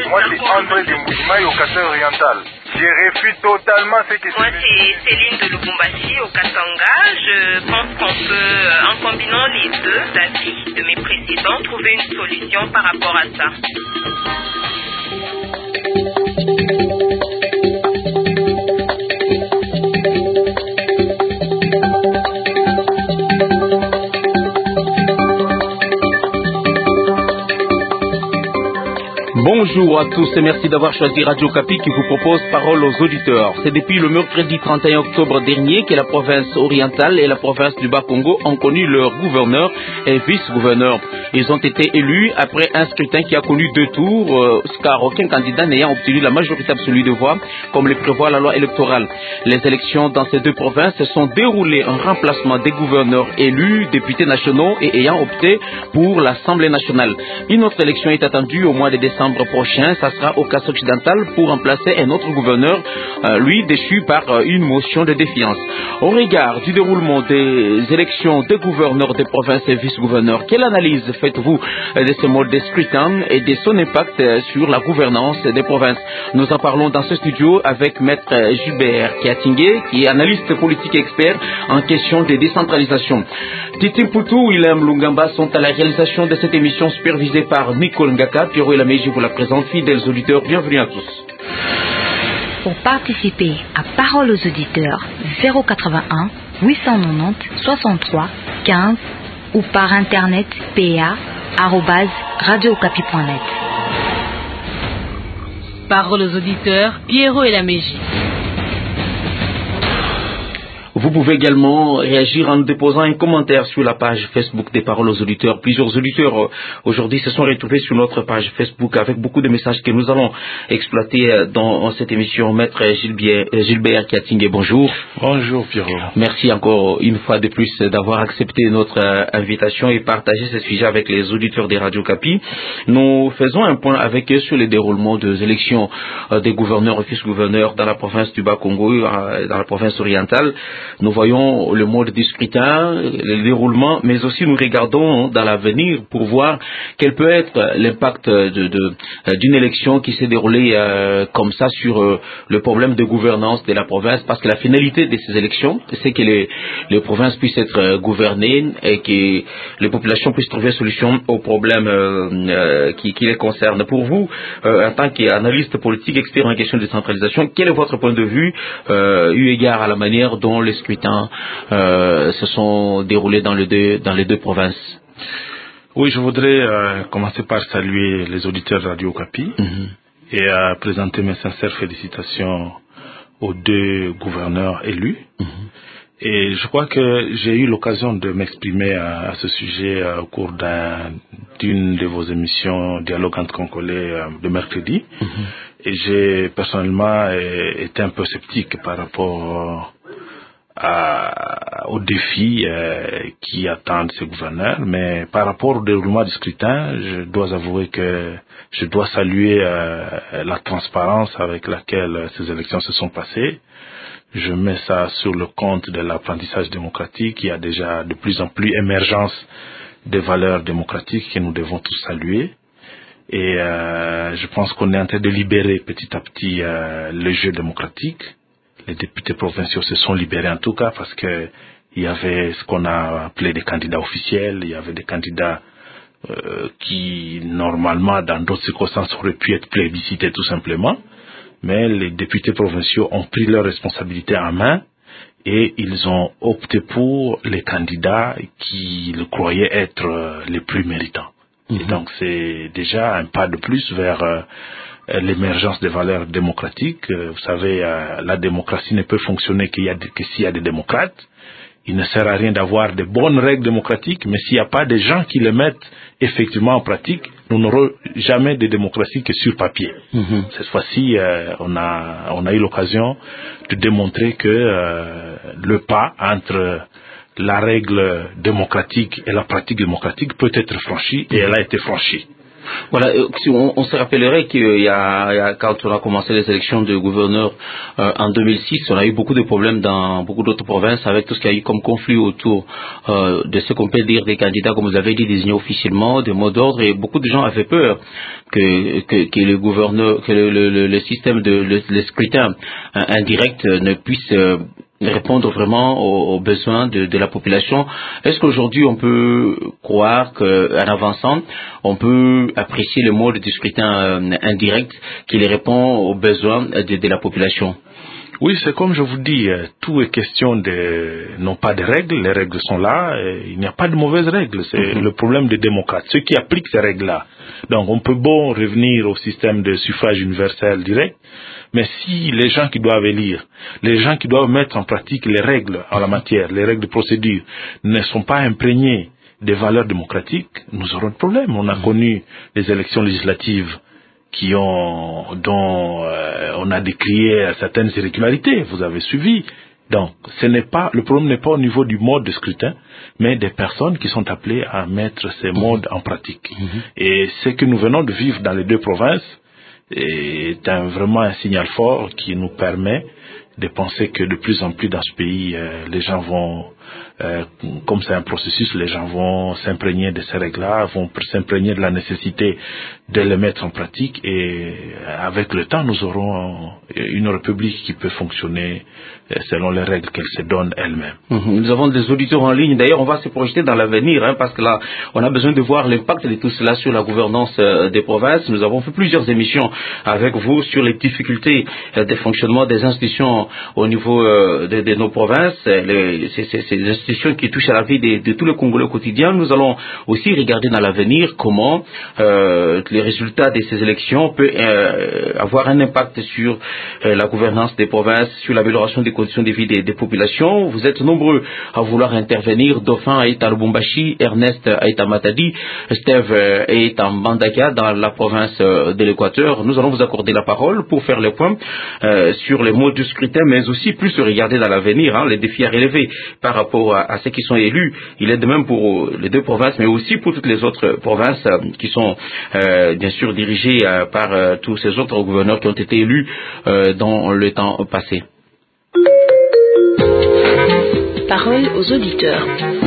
Moi, c'est André de Moujimaï au Kassai oriental. Je réfute totalement ce que Moi, c'est Céline de Lubumbashi au Katanga. Je pense qu'on peut, en combinant les deux avis de mes précédents, trouver une solution par rapport à ça. Bonjour à tous et merci d'avoir choisi Radio Okapi qui vous propose Parole aux auditeurs. C'est depuis le mercredi 31 octobre dernier que la province orientale et la province du Bas-Congo ont connu leur gouverneur et vice-gouverneur. Ils ont été élus après un scrutin qui a connu 2 tours, car aucun candidat n'ayant obtenu la majorité absolue de voix, comme le prévoit la loi électorale. Les élections dans ces 2 provinces se sont déroulées en remplacement des gouverneurs élus, députés nationaux et ayant opté pour l'Assemblée nationale. Une autre élection est attendue au mois de décembre prochain. Ça sera au Kassai occidental pour remplacer un autre gouverneur, lui déchu par une motion de défiance. Au regard du déroulement des élections des gouverneurs des provinces et vice-gouverneurs, quelle analyse faites-vous de ce mode de scrutin et de son impact sur la gouvernance des provinces? Nous en parlons dans ce studio avec Maître Gilbert Kiatingé, qui est analyste politique et expert en question de décentralisation. Titi Poutou et William Lungamba sont à la réalisation de cette émission supervisée par Nicole Ngaka. Pierrot et la Meiji vous la présente. Fidèles auditeurs, bienvenue à tous. Pour participer à Parole aux auditeurs, 081 890 63 15 ou par internet pa@radiookapi.net. Parole aux auditeurs, Pierrot et la Meiji. Vous pouvez également réagir en déposant un commentaire sur la page Facebook des Paroles aux auditeurs. Plusieurs auditeurs aujourd'hui se sont retrouvés sur notre page Facebook avec beaucoup de messages que nous allons exploiter dans cette émission. Maître Gilbert Kiatingé, bonjour. Bonjour Pierrot. Merci encore une fois de plus d'avoir accepté notre invitation et partagé ce sujet avec les auditeurs des Radio Okapi. Nous faisons un point avec eux sur le déroulement des élections des gouverneurs et vice-gouverneurs dans la province du Bas-Congo, dans la province orientale. Nous voyons le mode du scrutin, le déroulement, mais aussi nous regardons dans l'avenir pour voir quel peut être l'impact d'une élection qui s'est déroulée comme ça sur le problème de gouvernance de la province, parce que la finalité de ces élections, c'est que les provinces puissent être gouvernées et que les populations puissent trouver solution aux problèmes qui les concernent. Pour vous, en tant qu'analyste politique, expert en question de décentralisation, quel est votre point de vue eu égard à la manière dont les scrutins se sont déroulés dans les deux provinces? Oui, je voudrais commencer par saluer les auditeurs de Radio Okapi et présenter mes sincères félicitations aux 2 gouverneurs élus. Et je crois que j'ai eu l'occasion de m'exprimer à ce sujet au cours d'une de vos émissions Dialogue entre Congolais de mercredi. Et j'ai personnellement été un peu sceptique par rapport aux défis qui attendent ces gouverneurs, mais par rapport au déroulement du scrutin, je dois avouer que je dois saluer la transparence avec laquelle ces élections se sont passées. Je mets ça sur le compte de l'apprentissage démocratique. Il y a déjà de plus en plus émergence des valeurs démocratiques que nous devons tous saluer. Et je pense qu'on est en train de libérer petit à petit le jeu démocratique. Les députés provinciaux se sont libérés en tout cas parce que il y avait ce qu'on a appelé des candidats officiels, il y avait des candidats qui normalement dans d'autres circonstances auraient pu être plébiscités tout simplement, mais les députés provinciaux ont pris leurs responsabilités en main et ils ont opté pour les candidats qui le croyaient être les plus méritants. Et donc c'est déjà un pas de plus vers l'émergence des valeurs démocratiques. Vous savez, la démocratie ne peut fonctionner que s'il y a des démocrates. Il ne sert à rien d'avoir de bonnes règles démocratiques, mais s'il n'y a pas des gens qui les mettent effectivement en pratique, nous n'aurons jamais de démocratie que sur papier. Cette fois-ci, on a eu l'occasion de démontrer que le pas entre la règle démocratique et la pratique démocratique peut être franchi, et elle a été franchie. Voilà, si on se rappellerait qu'il y a, quand on a commencé les élections de gouverneurs en 2006, on a eu beaucoup de problèmes dans beaucoup d'autres provinces avec tout ce qu'il y a eu comme conflit autour de ce qu'on peut dire des candidats, comme vous avez dit, désignés officiellement, des mots d'ordre, et beaucoup de gens avaient peur que le gouverneur, que le système de le scrutin indirect ne puisse répondre vraiment aux besoins de la population. Est-ce qu'aujourd'hui on peut croire qu'en avançant, on peut apprécier le mode de scrutin indirect qui répond aux besoins de la population? Oui, c'est comme je vous dis, tout est question non pas de règles, les règles sont là, il n'y a pas de mauvaises règles, c'est le problème des démocrates, ceux qui appliquent ces règles-là. Donc on peut revenir au système de suffrage universel direct, mais si les gens qui doivent élire, les gens qui doivent mettre en pratique les règles en la matière, les règles de procédure, ne sont pas imprégnés des valeurs démocratiques, nous aurons de problèmes. On a connu les élections législatives dont on a décrié certaines irrégularités, vous avez suivi. Donc, le problème n'est pas au niveau du mode de scrutin, mais des personnes qui sont appelées à mettre ces modes en pratique. Et ce que nous venons de vivre dans les deux provinces est vraiment un signal fort qui nous permet de penser que de plus en plus dans ce pays, les gens vont, comme c'est un processus, les gens vont s'imprégner de ces règles-là, vont s'imprégner de la nécessité de les mettre en pratique, et avec le temps, nous aurons une république qui peut fonctionner selon les règles qu'elle se donne elle-même. Nous avons des auditeurs en ligne. D'ailleurs, on va se projeter dans l'avenir, parce que là, on a besoin de voir l'impact de tout cela sur la gouvernance des provinces. Nous avons fait plusieurs émissions avec vous sur les difficultés de fonctionnement des institutions au niveau de nos provinces, ces institutions qui touchent à la vie de tous les Congolais au quotidien. Nous allons aussi regarder dans l'avenir comment les résultats de ces élections peuvent avoir un impact sur la gouvernance des provinces, sur l'amélioration des conditions de vie des populations. Vous êtes nombreux à vouloir intervenir. Dauphin est à Lubumbashi, Ernest est à Matadi, Steve est en Bandaka dans la province de l'Équateur. Nous allons vous accorder la parole pour faire le point sur les modes du scrutin, mais aussi plus regarder dans l'avenir, les défis à relever par rapport à ceux qui sont élus. Il est de même pour les deux provinces, mais aussi pour toutes les autres provinces qui sont bien sûr dirigées par tous ces autres gouverneurs qui ont été élus dans le temps passé. Parole aux auditeurs.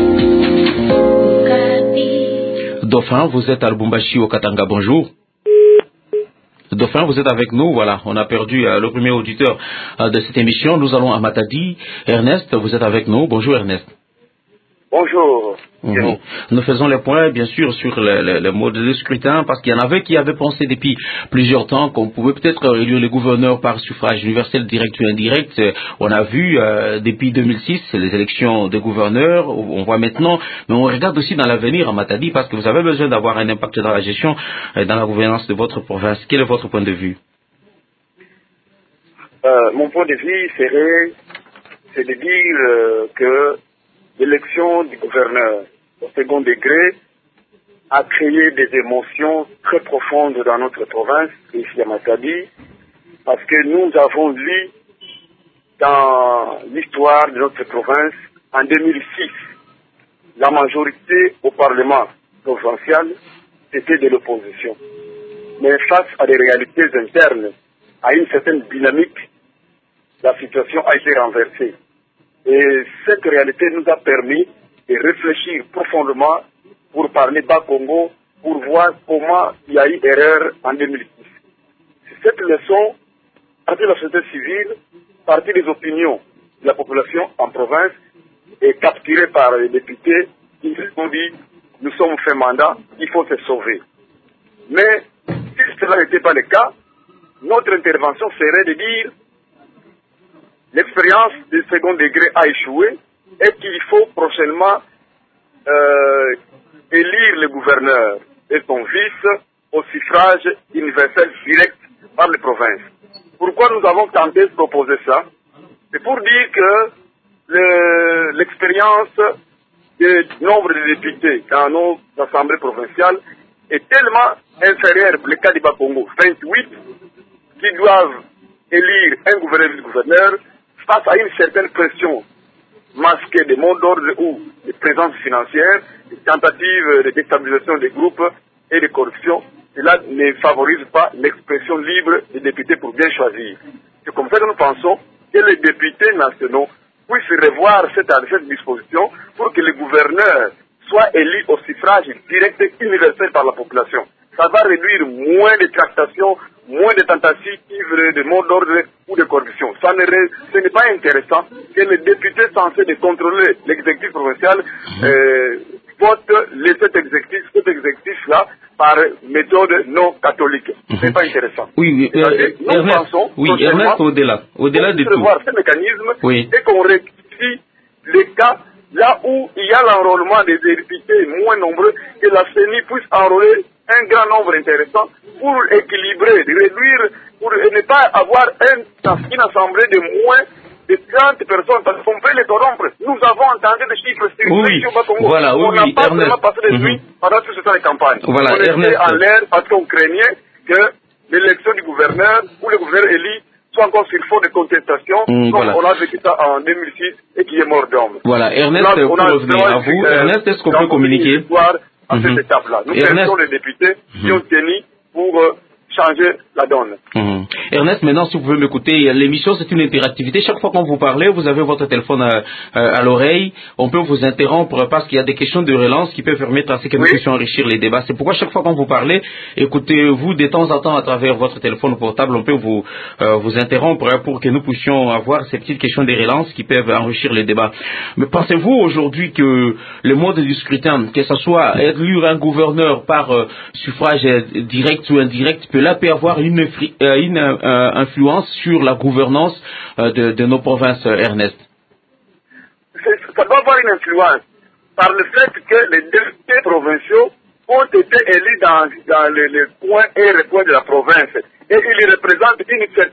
Dauphin, vous êtes à Lubumbashi au Katanga, bonjour. Dauphin, vous êtes avec nous, voilà, on a perdu le premier auditeur de cette émission. Nous allons à Matadi. Ernest, vous êtes avec nous, bonjour Ernest. Bonjour. Nous faisons les points, bien sûr, sur le mode de scrutin, parce qu'il y en avait qui avaient pensé depuis plusieurs temps qu'on pouvait peut-être élire les gouverneurs par suffrage universel direct ou indirect. On a vu depuis 2006 les élections des gouverneurs, on voit maintenant, mais on regarde aussi dans l'avenir à Matadi, parce que vous avez besoin d'avoir un impact dans la gestion, dans la gouvernance de votre province. Quel est votre point de vue? Mon point de vue c'est de dire que l'élection du gouverneur au second degré a créé des émotions très profondes dans notre province, ici à Matadi, parce que nous avons lu dans l'histoire de notre province, en 2006, la majorité au Parlement provincial, c'était de l'opposition. Mais face à des réalités internes, à une certaine dynamique, la situation a été renversée. Et cette réalité nous a permis de réfléchir profondément pour parler bas Congo, pour voir comment il y a eu erreur en 2006. Cette leçon, partie de la société civile, partie des opinions de la population en province, est capturée par les députés qui ont dit nous sommes fait mandat, il faut se sauver. Mais si cela n'était pas le cas, notre intervention serait de dire l'expérience du second degré a échoué et qu'il faut prochainement élire le gouverneur et son vice au suffrage universel direct par les provinces. Pourquoi nous avons tenté de proposer ça? C'est pour dire que l'expérience du nombre de députés dans nos assemblées provinciales est tellement inférieure pour le cas du Bas-Congo, 28, qui doivent élire un gouverneur face à une certaine pression masquée des mots d'ordre ou des présences financières, des tentatives de déstabilisation des groupes et de corruption. cela ne favorise pas l'expression libre des députés pour bien choisir. C'est comme ça que nous pensons que les députés nationaux puissent revoir cette disposition pour que les gouverneurs soient élus au suffrage direct et universel par la population. Ça va réduire moins de tractations, moins de tentatives de mot d'ordre ou de corruption. Ce n'est pas intéressant que les députés censés de contrôler l'exécutif provincial votent cet exécutif-là par méthode non catholique. Ce n'est pas intéressant. Oui, nous pensons Ernest, au-delà de tout, revoir ce mécanisme oui, et qu'on rectifie les cas là où il y a l'enrôlement des députés moins nombreux, que la CENI puisse enrôler un grand nombre intéressant pour équilibrer, réduire, pour ne pas avoir une assemblée de moins de 30 personnes, parce qu'on peut les corrompre. Nous avons entendu des chiffres oui, au Bas-Congo. voilà, oui, on n'a pas vraiment passé des nuits pendant tout ce temps de campagne. Voilà, on était Ernest, en l'air parce qu'on craignait que l'élection du gouverneur ou le gouverneur élu soit encore sur fond de contestation, comme voilà. on a vécu ça en 2006 et qui est mort d'homme. Voilà, Ernest, pour revenir à vous, Ernest, est-ce qu'on peut communiquer à cette étape-là? Nous pensons les députés qui ont tenu pour changer la donne. Ernest, maintenant, si vous pouvez m'écouter, l'émission, c'est une interactivité. Chaque fois qu'on vous parle, vous avez votre téléphone à l'oreille. On peut vous interrompre parce qu'il y a des questions de relance qui peuvent permettre à ce que nous puissions enrichir les débats. C'est pourquoi chaque fois qu'on vous parle, écoutez-vous de temps en temps à travers votre téléphone portable. On peut vous interrompre pour que nous puissions avoir ces petites questions de relance qui peuvent enrichir les débats. Mais pensez-vous aujourd'hui que le mode du scrutin, que ce soit élire un gouverneur par suffrage direct ou indirect, là peut avoir une influence sur la gouvernance de nos provinces, Ernest? Ça doit avoir une influence par le fait que les députés provinciaux ont été élus dans les coins et recoins de la province et ils représentent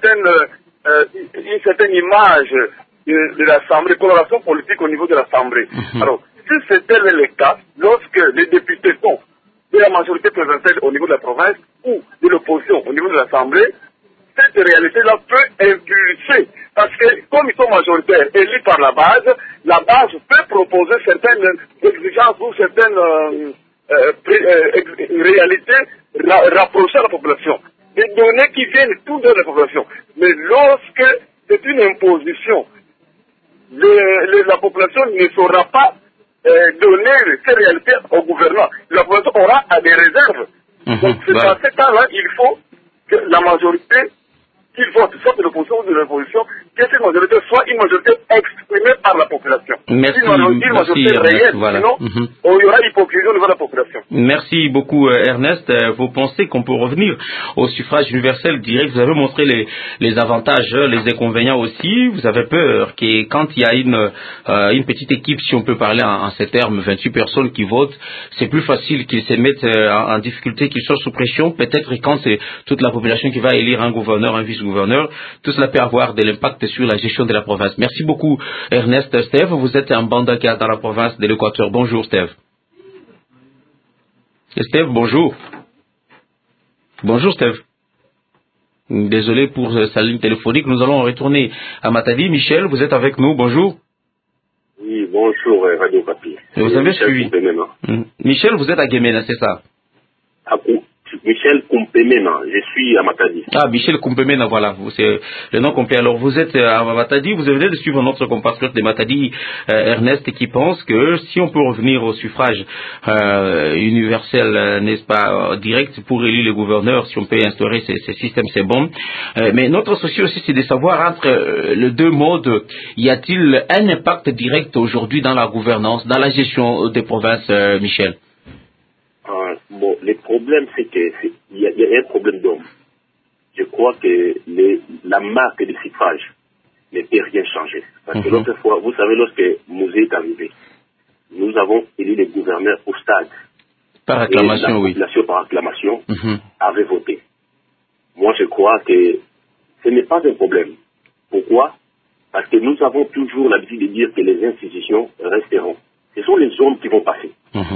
une certaine image de l'Assemblée, coloration politique au niveau de l'Assemblée. Alors, si c'était le cas, lorsque les députés sont de la majorité présidentielle au niveau de la province ou de l'opposition au niveau de l'Assemblée, cette réalité-là peut impulser. Parce que comme ils sont majoritaires, élus par la base peut proposer certaines exigences ou certaines réalités rapprochées à la population. Des données qui viennent tout de la population. Mais lorsque c'est une imposition, la population ne saura pas donner ces réalités au gouvernement. La population aura des réserves. Donc c'est dans ce temps-là, il faut que la majorité qui vote, soit de l'opposition ou de l'opposition, que cette majorité soit une majorité exprimée par la population. Merci, une majorité réelle, sinon il y aura hypocrisie au niveau de la population. Merci beaucoup Ernest. Vous pensez qu'on peut revenir au suffrage universel direct? Vous avez montré les avantages, les inconvénients aussi. Vous avez peur que quand il y a une petite équipe, si on peut parler en ces termes, 28 personnes qui votent, c'est plus facile qu'ils se mettent en difficulté, qu'ils soient sous pression. Peut-être quand c'est toute la population qui va élire un gouverneur, un vice-gouverneur, tout cela peut avoir de l'impact sur la gestion de la province. Merci beaucoup Ernest. Steve, vous êtes un Bandaka dans la province de l'Équateur. Bonjour Steve. Steve, bonjour. Bonjour Steve. Désolé pour sa ligne téléphonique. Nous allons retourner à Matadi. Michel, vous êtes avec nous. Bonjour. Oui, bonjour Radio Papi. Vous avez suivi. Michel, vous êtes à Guémena, c'est ça? Michel Kumpemena, je suis à Matadi. Ah, Michel Kumpemena, voilà, c'est le nom complet. Alors vous êtes à Matadi, vous venez de suivre notre compatriote de Matadi, Ernest, qui pense que si on peut revenir au suffrage universel, n'est-ce pas, direct pour élire les gouverneurs, si on peut instaurer ces systèmes, c'est bon. Mais notre souci aussi, c'est de savoir entre les deux modes, y a-t-il un impact direct aujourd'hui dans la gouvernance, dans la gestion des provinces, Michel? Bon, le problème, c'est qu'il y a un problème d'homme. Je crois que la marque du suffrage ne peut rien changer. Parce que l'autre fois, vous savez, lorsque Mouzé est arrivé, nous avons élu les gouverneurs au stade. Par acclamation, oui. La population, par acclamation, avait voté. Moi, je crois que ce n'est pas un problème. Pourquoi? Parce que nous avons toujours l'habitude de dire que les institutions resteront. Ce sont les hommes qui vont passer.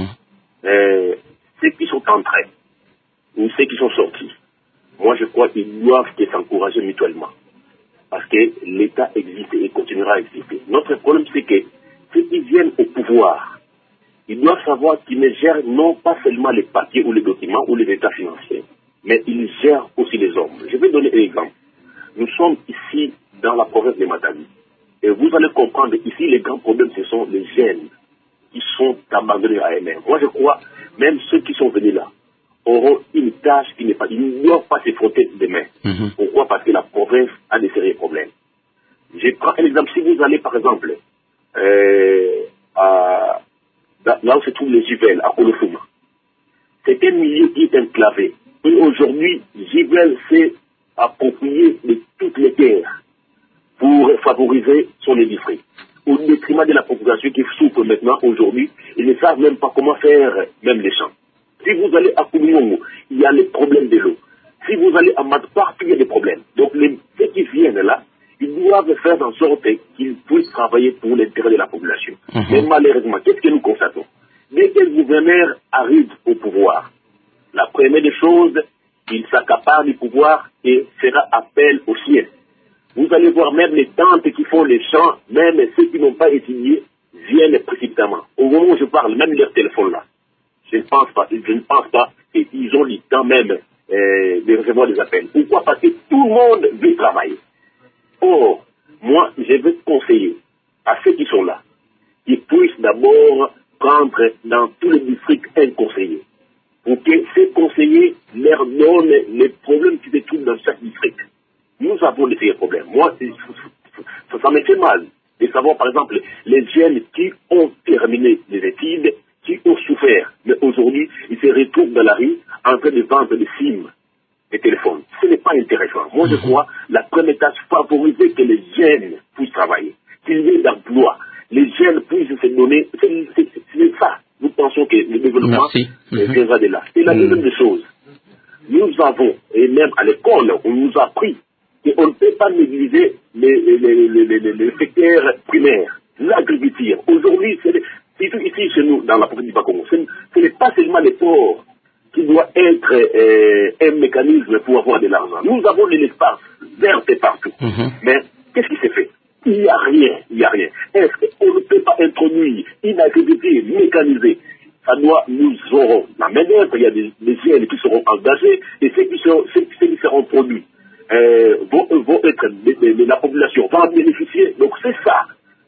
Ceux qui sont entrés ou ceux qui sont sortis, moi je crois qu'ils doivent s'encourager mutuellement. Parce que l'État existe et continuera à exister. Notre problème, c'est que ceux qui viennent au pouvoir, ils doivent savoir qu'ils ne gèrent non pas seulement les papiers ou les documents ou les états financiers, mais ils gèrent aussi les hommes. Je vais donner un exemple. Nous sommes ici dans la province de Matadi. Et vous allez comprendre, ici, les grands problèmes, ce sont les jeunes qui sont abandonnés à eux-mêmes. Moi, je crois, même ceux qui sont venus là, auront une tâche qui n'est pas... Ils ne doivent pas se frotter demain. Pourquoi? Parce que la province a des sérieux problèmes. Je prends un exemple. Si vous allez, par exemple, là où se trouvent les Jivelles, à Kolofuma, c'est un milieu qui est enclavé. Et aujourd'hui, Jivelle s'est approprié de toutes les terres pour favoriser son industrie. Au détriment de la population qui souffre maintenant aujourd'hui, ils ne savent même pas comment faire même les champs. Si vous allez à Koumongo, il y a les problèmes de l'eau. Si vous allez à Matpar, il y a des problèmes. Donc ceux qui viennent là, ils doivent faire en sorte qu'ils puissent travailler pour l'intérêt de la population. Mais malheureusement, qu'est-ce que nous constatons? Dès que le gouverneur arrive au pouvoir, la première des choses, il s'accapare du pouvoir et fera appel aux siens. Vous allez voir même les tantes qui font les champs, même ceux qui n'ont pas étudié, viennent précipitamment. Au moment où je parle, même leur téléphone là, je ne pense pas qu'ils ont le temps même de recevoir des appels. Pourquoi? Parce que tout le monde veut travailler. Or, moi, je veux conseiller à ceux qui sont là, qu'ils puissent d'abord prendre dans tous les districts un conseiller, pour que ces conseillers leur donnent les problèmes qui se trouvent dans chaque district. Nous avons des problèmes. Moi, ça me fait mal de savoir, par exemple, les jeunes qui ont terminé les études, qui ont souffert, mais aujourd'hui, ils se retrouvent dans la rue en train de vendre des SIM, des téléphones. Ce n'est pas intéressant. Moi, je crois, la première tâche, favoriser que les jeunes puissent travailler, qu'il y ait d'emploi, les jeunes puissent se donner, c'est ça. Nous pensons que le développement viendra de là. Et la deuxième des choses, nous avons, et même à l'école, on nous a appris qu'on ne peut pas négliger les secteurs primaires, l'agriculture. Aujourd'hui, ici chez nous, dans la province du Bas-Congo, ce n'est pas seulement les ports qui doit être un mécanisme pour avoir de l'argent. Nous avons de l'espace vert partout. Mais qu'est-ce qui s'est fait? Il n'y a rien. Est-ce qu'on ne peut pas introduire une agriculture mécanisée? Ça doit, nous aurons la main-d'œuvre, il y a des jeunes qui seront engagés, et ceux qui seront produits vont être la population va en bénéficier. Donc c'est ça.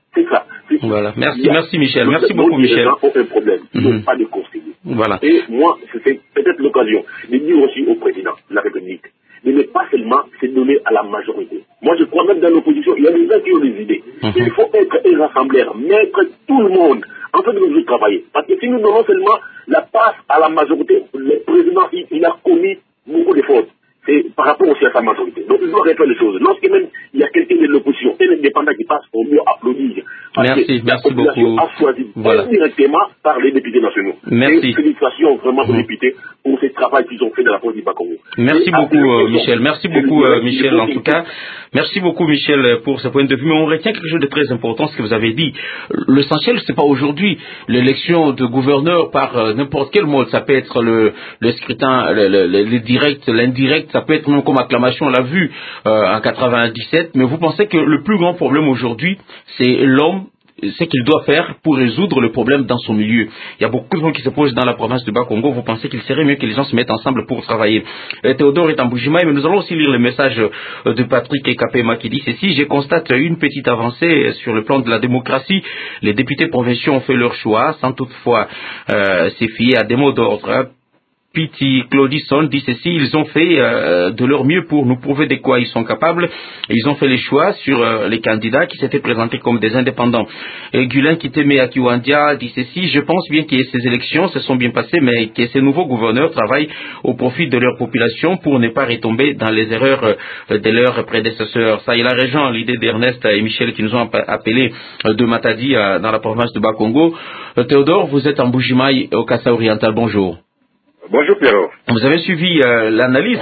Voilà. Merci Michel. Merci beaucoup Michel. Les gens ont un problème. Ils n'ont pas de conseiller. Voilà. Et moi, c'est peut-être l'occasion de dire aussi au président de la République de ne pas seulement se donner à la majorité. Moi, je crois même dans l'opposition, il y a des gens qui ont des idées. Il faut être un rassembleur, mettre tout le monde en train de nous travailler. Parce que si nous donnons seulement la passe à la majorité, le président, il a commis beaucoup de fautes. C'est par rapport aussi à sa majorité. Donc, il doit réparer les choses. Lorsque même il y a quelqu'un de l'opposition, un indépendant qui passe, on doit applaudir. Merci beaucoup. A choisi directement par les députés nationaux. Merci. Et félicitations vraiment aux députés pour ce travail qu'ils ont fait dans la province du Bas-Congo. Merci beaucoup, Michel. Merci beaucoup, Michel, en tout cas. Merci beaucoup, Michel, pour ce point de vue. Mais on retient quelque chose de très important, ce que vous avez dit. L'essentiel, c'est pas aujourd'hui l'élection de gouverneur par n'importe quel mode. Ça peut être le scrutin, le direct, l'indirect. Ça peut être même comme acclamation, on l'a vu en 97. Mais vous pensez que le plus grand problème aujourd'hui, c'est l'homme, ce qu'il doit faire pour résoudre le problème dans son milieu. Il y a beaucoup de gens qui se posent dans la province du Bas-Congo. Vous pensez qu'il serait mieux que les gens se mettent ensemble pour travailler. Théodore est en Bujimaï, mais nous allons aussi lire le message de Patrick Kapema qui dit ceci: je constate une petite avancée sur le plan de la démocratie. Les députés provinciaux ont fait leur choix sans toutefois se fier à des mots d'ordre. Piti Claudisson dit ceci: ils ont fait de leur mieux pour nous prouver de quoi ils sont capables. Ils ont fait les choix sur les candidats qui s'étaient présentés comme des indépendants. Gulin Kiteme Akiwandia dit ceci: je pense bien que ces élections se sont bien passées, mais que ces nouveaux gouverneurs travaillent au profit de leur population pour ne pas retomber dans les erreurs de leurs prédécesseurs. Ça, il a rejoint l'idée d'Ernest et Michel qui nous ont appelés de Matadi dans la province de Bas-Congo. Théodore, vous êtes en Bujimaï au Kasaï oriental. Bonjour. Bonjour Pierrot. Vous avez suivi l'analyse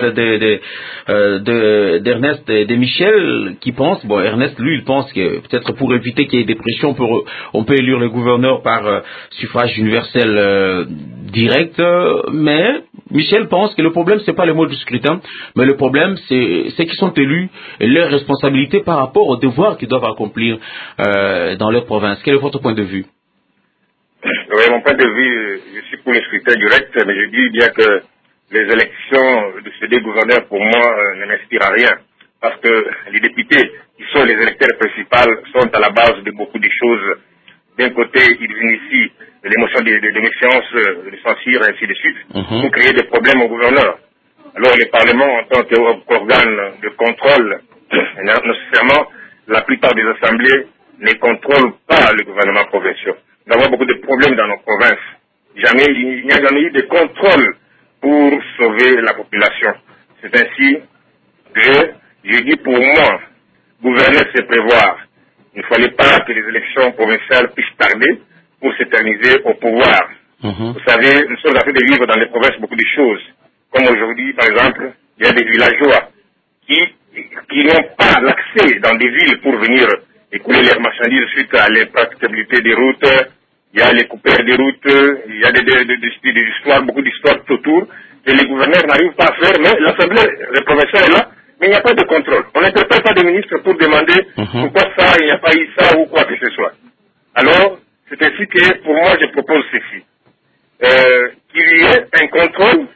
d'Ernest et de Michel qui pense, bon, Ernest lui il pense que peut-être pour éviter qu'il y ait des pressions, on peut élire le gouverneur par suffrage universel direct, mais Michel pense que le problème c'est pas le mode du scrutin, mais le problème c'est ceux qui sont élus et leurs responsabilités par rapport aux devoirs qu'ils doivent accomplir dans leur province. Quel est votre point de vue? Oui, mon point de vue, je suis pour le scrutin direct, mais je dis bien que les élections de ces deux gouverneurs, pour moi, ne m'inspirent à rien. Parce que les députés, qui sont les électeurs principaux, sont à la base de beaucoup de choses. D'un côté, ils initient l'émotion de méfiance, de censure, et ainsi de suite, pour créer des problèmes aux gouverneurs. Alors, le Parlement, en tant qu'organe de contrôle, nécessairement, la plupart des assemblées ne contrôlent pas le gouvernement provincial. Nous avons beaucoup de problèmes dans nos provinces. Il n'y a jamais eu de contrôle pour sauver la population. C'est ainsi que, je dis pour moi, gouverner, c'est prévoir. Il ne fallait pas que les élections provinciales puissent tarder pour s'éterniser au pouvoir. Vous savez, nous sommes en train de vivre dans les provinces beaucoup de choses. Comme aujourd'hui, par exemple, il y a des villageois qui n'ont pas l'accès dans des villes pour venir écouler leurs marchandises suite à l'impraticabilité des routes. Il y a les coupeurs des routes, il y a des histoires, beaucoup d'histoires autour, que les gouverneurs n'arrivent pas à faire, mais l'Assemblée provinciale est là, mais il n'y a pas de contrôle. On n'interpelle pas des ministres pour demander pourquoi ça, il n'y a pas eu ça ou quoi que ce soit. Alors, c'est ainsi que, pour moi, je propose ceci. Qu'il y ait un contrôle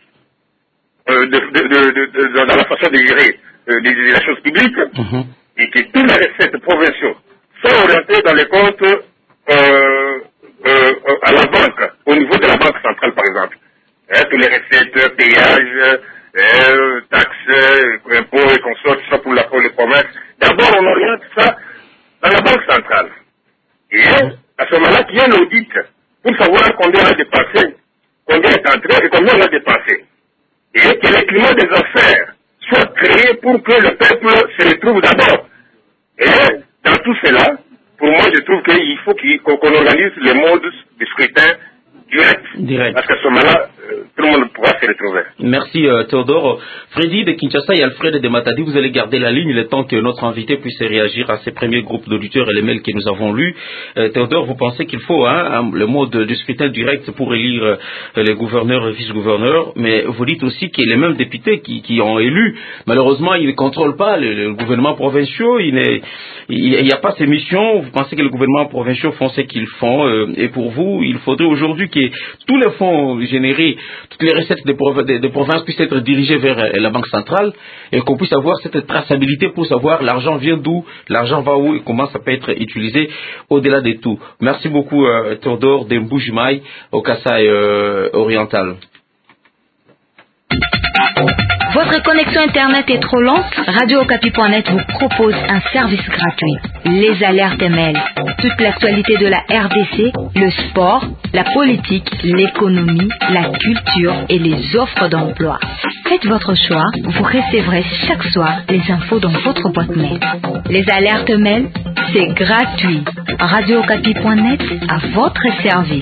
dans la façon de gérer la chose publique et que toutes les recettes provinciaux soient orientées dans les comptes à la banque, au niveau de la banque centrale par exemple. Toutes les recettes, péages, taxes, impôts et consorts, ça pour les provinces. D'abord, on oriente ça dans la banque centrale. Et à ce moment-là, qu'il y ait un audit pour savoir combien on a dépensé, combien est entré et combien on a dépensé. Et que le climat des affaires soit créé pour que le peuple se retrouve d'abord. Et dans tout cela, pour moi, je trouve qu'il faut qu'on organise les modes de scrutin direct. Parce qu'à ce moment-là, tout le monde pourra se retrouver. Merci Théodore. Freddy de Kinshasa et Alfred de Matadi, vous allez garder la ligne le temps que notre invité puisse réagir à ces premiers groupes d'auditeurs et les mails que nous avons lus. Théodore, vous pensez qu'il faut le mode de scrutin direct pour élire les gouverneurs et vice-gouverneurs, mais vous dites aussi que les mêmes députés qui ont élu, malheureusement, ils ne contrôlent pas le gouvernement provincial, il n'y a pas ces missions. Vous pensez que le gouvernement provincial font ce qu'ils font, et pour vous, il faudrait aujourd'hui que tous les fonds générés, toutes les recettes des provinces puissent être dirigées vers la banque centrale et qu'on puisse avoir cette traçabilité pour savoir l'argent vient d'où, l'argent va où et comment ça peut être utilisé au-delà de tout. Merci beaucoup Théodore de Mbujimaï au Kasaï oriental. Votre connexion Internet est trop lente? Radio-Okapi.net vous propose un service gratuit. Les alertes mail. Toute l'actualité de la RDC, le sport, la politique, l'économie, la culture et les offres d'emploi. Faites votre choix, vous recevrez chaque soir les infos dans votre boîte mail. Les alertes mail, c'est gratuit. Radio-Okapi.net à votre service.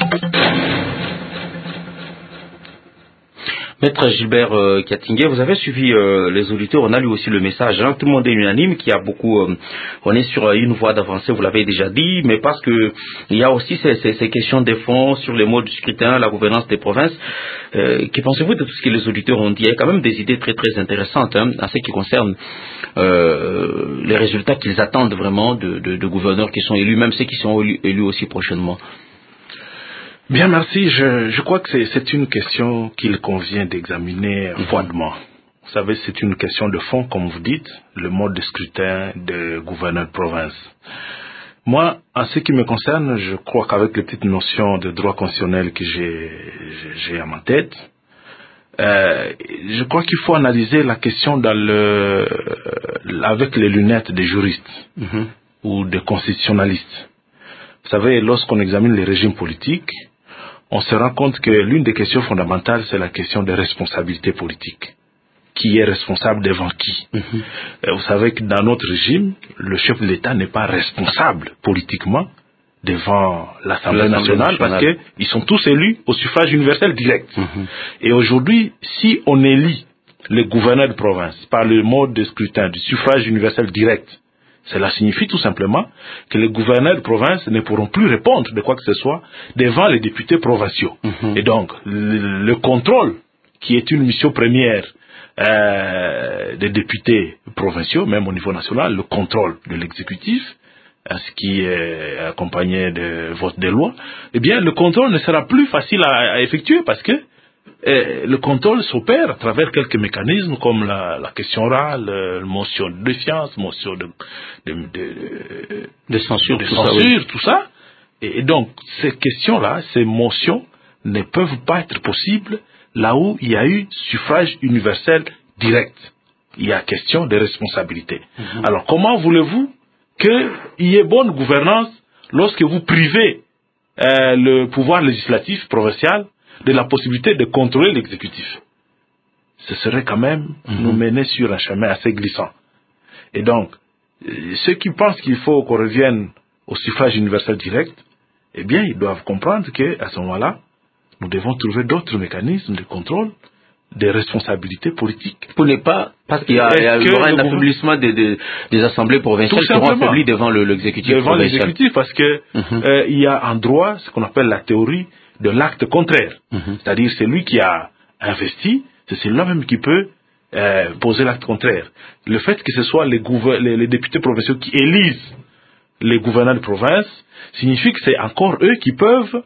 Maître Gilbert Katingé, vous avez suivi les auditeurs, on a lu aussi le message, tout le monde est unanime, qu'il y a beaucoup, on est sur une voie d'avancée, vous l'avez déjà dit, mais parce que il y a aussi ces questions de fond sur les modes du scrutin, la gouvernance des provinces. Que pensez-vous de tout ce que les auditeurs ont dit? Il y a quand même des idées très très intéressantes en ce qui concerne les résultats qu'ils attendent vraiment de gouverneurs qui sont élus, même ceux qui sont élus aussi prochainement. Bien, merci. Je crois que c'est une question qu'il convient d'examiner froidement. Vous savez, c'est une question de fond, comme vous dites, le mode de scrutin de gouverneur de province. Moi, en ce qui me concerne, je crois qu'avec les petites notions de droit constitutionnel que j'ai à ma tête, je crois qu'il faut analyser la question avec les lunettes des juristes ou des constitutionnalistes. Vous savez, lorsqu'on examine les régimes politiques, on se rend compte que l'une des questions fondamentales, c'est la question des responsabilités politiques. Qui est responsable devant qui? Vous savez que dans notre régime, le chef de l'État n'est pas responsable politiquement devant l'Assemblée nationale parce qu'ils sont tous élus au suffrage universel direct. Et aujourd'hui, si on élit les gouverneurs de province par le mode de scrutin du suffrage universel direct, cela signifie tout simplement que les gouverneurs de province ne pourront plus répondre de quoi que ce soit devant les députés provinciaux. Et donc, le contrôle, qui est une mission première des députés provinciaux, même au niveau national, le contrôle de l'exécutif, ce qui est accompagné de vote des lois, eh bien, le contrôle ne sera plus facile à effectuer parce que le contrôle s'opère à travers quelques mécanismes comme la question orale, motion de défiance, motion de censure, tout ça. Et donc, ces questions-là, ces motions ne peuvent pas être possibles là où il y a eu suffrage universel direct. Il y a question de responsabilité. Alors, comment voulez-vous qu'il y ait bonne gouvernance lorsque vous privez le pouvoir législatif provincial de la possibilité de contrôler l'exécutif? Ce serait quand même nous mener sur un chemin assez glissant. Et donc, ceux qui pensent qu'il faut qu'on revienne au suffrage universel direct, eh bien, ils doivent comprendre qu'à ce moment-là, nous devons trouver d'autres mécanismes de contrôle, des responsabilités politiques. Pour ne pas, parce qu'il y aura un affaiblissement des assemblées provinciales qui seront affaiblies devant l'exécutif devant provincial. L'exécutif, parce que il y a en droit ce qu'on appelle la théorie de l'acte contraire. C'est-à-dire celui qui a investi, c'est celui-là même qui peut poser l'acte contraire. Le fait que ce soit les députés provinciaux qui élisent les gouverneurs de province signifie que c'est encore eux qui peuvent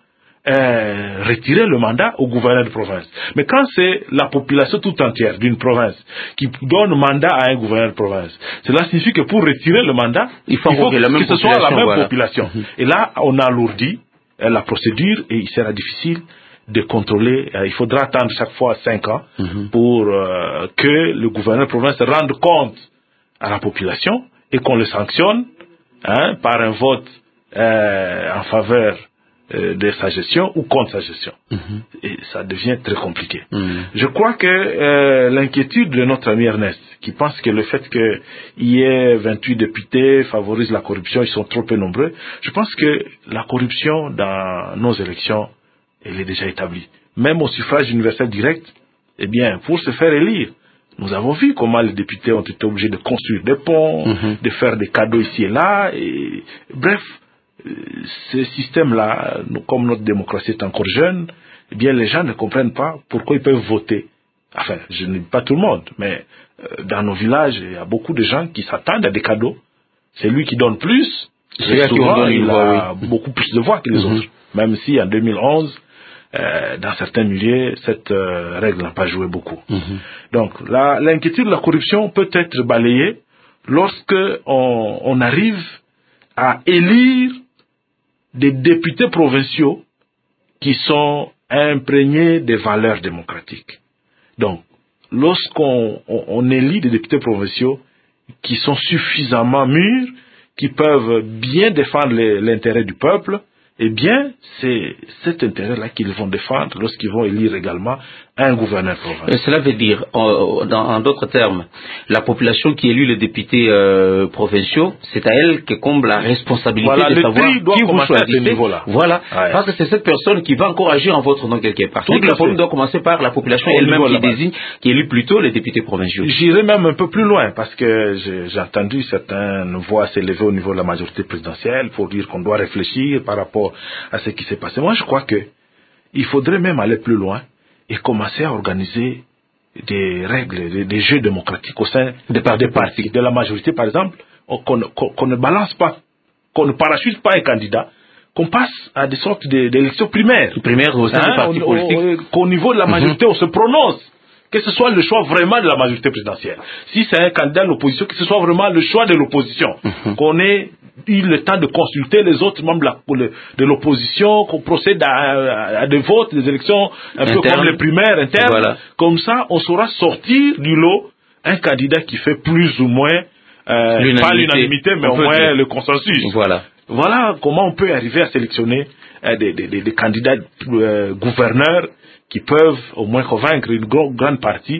retirer le mandat au gouverneur de province. Mais quand c'est la population tout entière d'une province qui donne mandat à un gouverneur de province, cela signifie que pour retirer le mandat, il faut que ce soit la même population. Et là, on alourdit la procédure et il sera difficile de contrôler. Il faudra attendre chaque fois 5 ans pour que le gouverneur de province rende compte à la population et qu'on le sanctionne par un vote en faveur de sa gestion ou contre sa gestion. Et ça devient très compliqué. Je crois que l'inquiétude de notre ami Ernest, qui pense que le fait qu'il y ait 28 députés favorise la corruption, ils sont trop peu nombreux, je pense que la corruption dans nos élections, elle est déjà établie. Même au suffrage universel direct, eh bien, pour se faire élire, nous avons vu comment les députés ont été obligés de construire des ponts, de faire des cadeaux ici et là, et bref, ce système-là, comme notre démocratie est encore jeune, eh bien les gens ne comprennent pas pourquoi ils peuvent voter. Enfin, je ne dis pas tout le monde, mais dans nos villages, il y a beaucoup de gens qui s'attendent à des cadeaux. C'est lui qui donne plus, et souvent, il a beaucoup plus de voix que les autres. Même si en 2011, dans certains milieux, cette règle n'a pas joué beaucoup. Donc, l'inquiétude de la corruption peut être balayée lorsque on arrive à élire des députés provinciaux qui sont imprégnés des valeurs démocratiques. Donc, lorsqu'on élit des députés provinciaux qui sont suffisamment mûrs, qui peuvent bien défendre l'intérêt du peuple, eh bien, c'est cet intérêt-là qu'ils vont défendre lorsqu'ils vont élire également un gouverneur provincial. Cela veut dire, en d'autres termes, la population qui élit les députés provinciaux, c'est à elle que comble la responsabilité de savoir qui vous choisissez. Voilà, parce que c'est cette personne qui va encore agir en votre nom quelque part. Donc le problème doit commencer par la population elle-même qui désigne, qui élit plutôt les députés provinciaux. J'irai même un peu plus loin, parce que j'ai entendu certaines voix s'élever au niveau de la majorité présidentielle pour dire qu'on doit réfléchir par rapport à ce qui s'est passé. Moi, je crois que il faudrait même aller plus loin et commencer à organiser des règles, des jeux démocratiques au sein des partis, de la majorité, par exemple, qu'on ne balance pas, qu'on ne parachute pas un candidat, qu'on passe à des sortes d'élections primaires. Au sein des partis politiques. Qu'au niveau de la majorité, on se prononce. Que ce soit le choix vraiment de la majorité présidentielle. Si c'est un candidat de l'opposition, que ce soit vraiment le choix de l'opposition. Qu'on ait eu le temps de consulter les autres membres de l'opposition, qu'on procède à des votes, des élections un peu comme les primaires internes. Voilà. Comme ça, on saura sortir du lot un candidat qui fait plus ou moins, pas l'unanimité, mais au moins le consensus. Voilà comment on peut arriver à sélectionner des candidats gouverneurs qui peuvent au moins convaincre une grande partie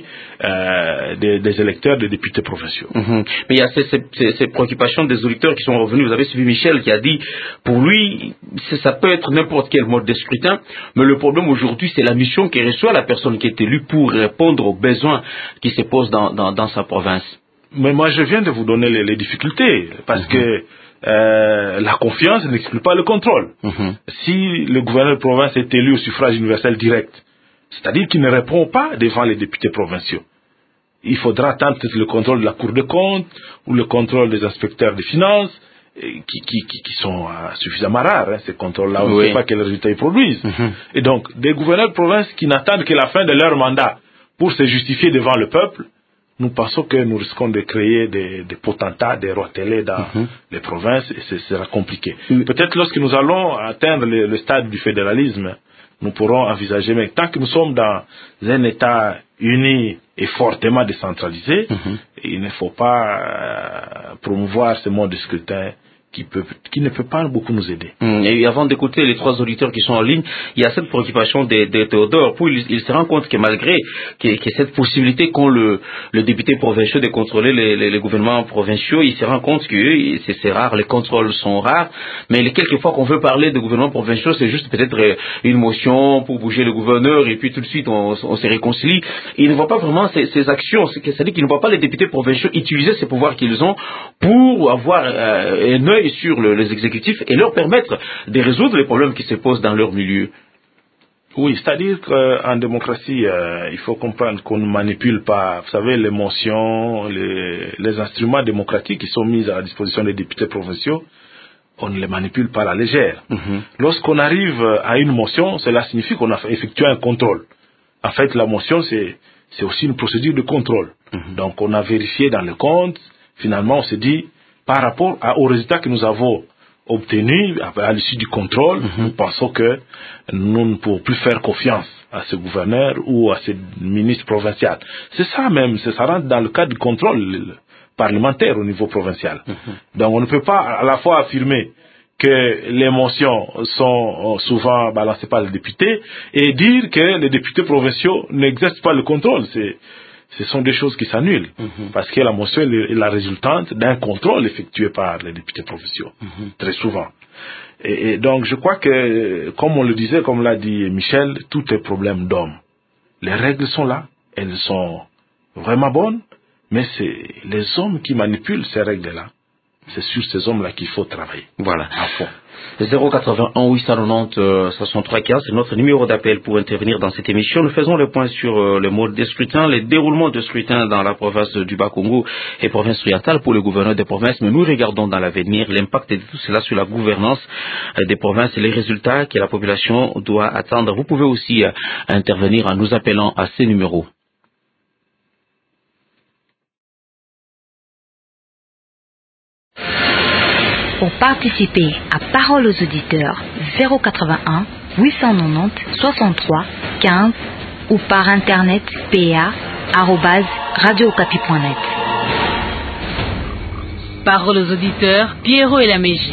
des électeurs des députés provinciaux. Mais il y a ces préoccupations des auditeurs qui sont revenus. Vous avez suivi Michel qui a dit, pour lui, ça peut être n'importe quel mode de scrutin, mais le problème aujourd'hui, c'est la mission que reçoit la personne qui est élue pour répondre aux besoins qui se posent dans sa province. Mais moi, je viens de vous donner les difficultés, parce que la confiance n'exclut pas le contrôle. Si le gouverneur de province est élu au suffrage universel direct, c'est-à-dire qu'il ne répond pas devant les députés provinciaux, il faudra attendre le contrôle de la Cour des comptes ou le contrôle des inspecteurs des finances, qui sont suffisamment rares, ces contrôles-là, on ne sait pas quels résultats ils produisent. Et donc, des gouverneurs de province qui n'attendent que la fin de leur mandat pour se justifier devant le peuple, nous pensons que nous risquons de créer des potentats, des rois télés dans les provinces, et ce sera compliqué. Peut-être lorsque nous allons atteindre le stade du fédéralisme, nous pourrons envisager, mais tant que nous sommes dans un État uni et fortement décentralisé, il ne faut pas promouvoir ce mode de scrutin qui ne peut pas beaucoup nous aider. Et avant d'écouter les trois auditeurs qui sont en ligne, il y a cette préoccupation de Théodore. Puis il se rend compte que malgré que cette possibilité qu'ont le député provincial de contrôler les gouvernements provinciaux, il se rend compte que c'est rare, les contrôles sont rares, mais quelquefois qu'on veut parler de gouvernements provinciaux, c'est juste peut-être une motion pour bouger le gouverneur et puis tout de suite on se réconcilie. Il ne voit pas vraiment ces actions, c'est-à-dire qu'il ne voit pas les députés provinciaux utiliser ces pouvoirs qu'ils ont pour avoir un œil sur les exécutifs et leur permettre de résoudre les problèmes qui se posent dans leur milieu. Oui, c'est-à-dire qu'en démocratie, il faut comprendre qu'on ne manipule pas, vous savez, les motions, les instruments démocratiques qui sont mis à la disposition des députés provinciaux, on ne les manipule pas à la légère. Lorsqu'on arrive à une motion, cela signifie qu'on a effectué un contrôle. En fait, la motion, c'est aussi une procédure de contrôle. Donc, on a vérifié dans le compte, finalement, on s'est dit, par rapport aux résultats que nous avons obtenus à l'issue du contrôle, nous pensons que nous ne pouvons plus faire confiance à ce gouverneur ou à ce ministre provincial. C'est ça même, ça rentre dans le cadre du contrôle parlementaire au niveau provincial. Donc on ne peut pas à la fois affirmer que les motions sont souvent balancées par les députés et dire que les députés provinciaux n'exercent pas le contrôle. Ce sont des choses qui s'annulent, parce que la motion est la résultante d'un contrôle effectué par les députés provinciaux, très souvent. Et donc je crois que, comme on le disait, comme l'a dit Michel, tout est problème d'homme. Les règles sont là, elles sont vraiment bonnes, mais c'est les hommes qui manipulent ces règles-là. C'est sur ces hommes-là qu'il faut travailler. Voilà. À fond. 081 890 63 15, c'est notre numéro d'appel pour intervenir dans cette émission. Nous faisons le point sur le mode de scrutin, les déroulements de scrutin dans la province du Bas-Congo et province orientale pour le gouverneur des provinces, mais nous regardons dans l'avenir l'impact de tout cela sur la gouvernance des provinces et les résultats que la population doit attendre. Vous pouvez aussi intervenir en nous appelant à ces numéros. Pour participer à Parole aux auditeurs, 081 890 63 15 ou par internet pa@radiocapi.net. Parole aux auditeurs, Pierrot et la Mégie.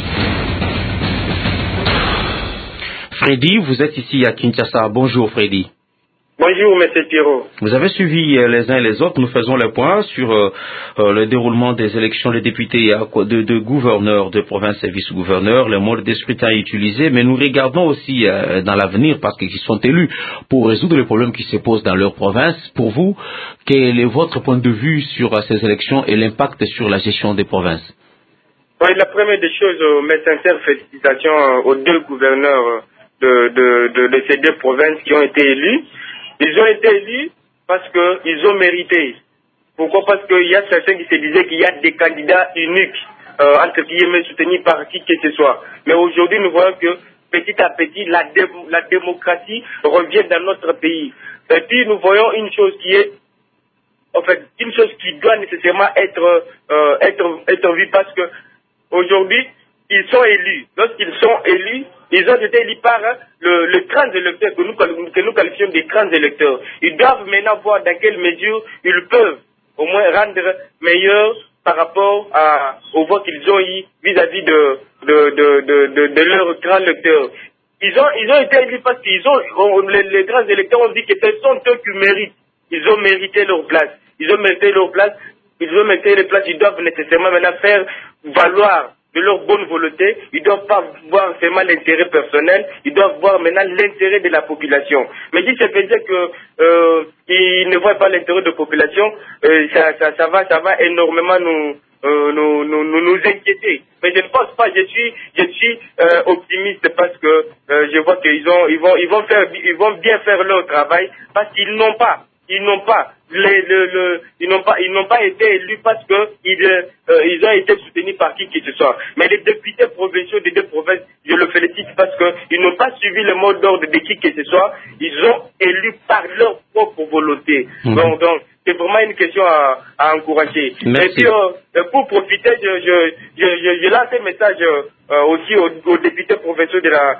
Freddy, vous êtes ici à Kinshasa. Bonjour Freddy. Bonjour, M. Pierrot. Vous avez suivi les uns et les autres. Nous faisons le point sur le déroulement des élections des députés de gouverneurs de province et vice-gouverneurs, le mode de scrutin utilisé, mais nous regardons aussi dans l'avenir parce qu'ils sont élus pour résoudre les problèmes qui se posent dans leur province. Pour vous, quel est votre point de vue sur ces élections et l'impact sur la gestion des provinces? Oui, la première des choses, mes sincères félicitations aux deux gouverneurs de ces deux provinces qui ont été élus. Ils ont été élus parce qu'ils ont mérité. Pourquoi? Parce qu'il y a certains qui se disaient qu'il y a des candidats uniques, entre guillemets, soutenus par qui que ce soit. Mais aujourd'hui, nous voyons que petit à petit, la démocratie revient dans notre pays. Et puis, nous voyons une chose qui est, en fait, une chose qui doit nécessairement être vue parce que aujourd'hui, ils sont élus. Lorsqu'ils sont élus, ils ont été élus par le grands électeurs que nous qualifions des grands électeurs. Ils doivent maintenant voir dans quelle mesure ils peuvent au moins rendre meilleur par rapport au vote qu'ils ont eu vis-à-vis de leurs grands électeurs. Ils ont été élus parce qu'ils les grands électeurs ont dit que ce sont eux qui méritent. Ils ont mérité leur place. Ils ont mérité leur place. Ils ont mérité les places. Ils doivent nécessairement maintenant faire valoir de leur bonne volonté. Ils ne doivent pas voir seulement l'intérêt personnel, ils doivent voir maintenant l'intérêt de la population. Mais si c'est dire qu'ils ne voient pas l'intérêt de la population, ça va énormément nous inquiéter. Mais je ne pense pas, je suis optimiste parce que je vois qu'ils vont bien faire leur travail parce qu'ils n'ont pas ils n'ont pas ils n'ont pas été élus parce que ils ont été soutenus par qui que ce soit. Mais les députés provinciaux des deux provinces, je le félicite parce que ils n'ont pas suivi le mot d'ordre de qui que ce soit. Ils ont élu par leur propre volonté. Donc c'est vraiment une question à encourager. Merci. Et puis pour profiter, je lance un message aussi aux députés provinciaux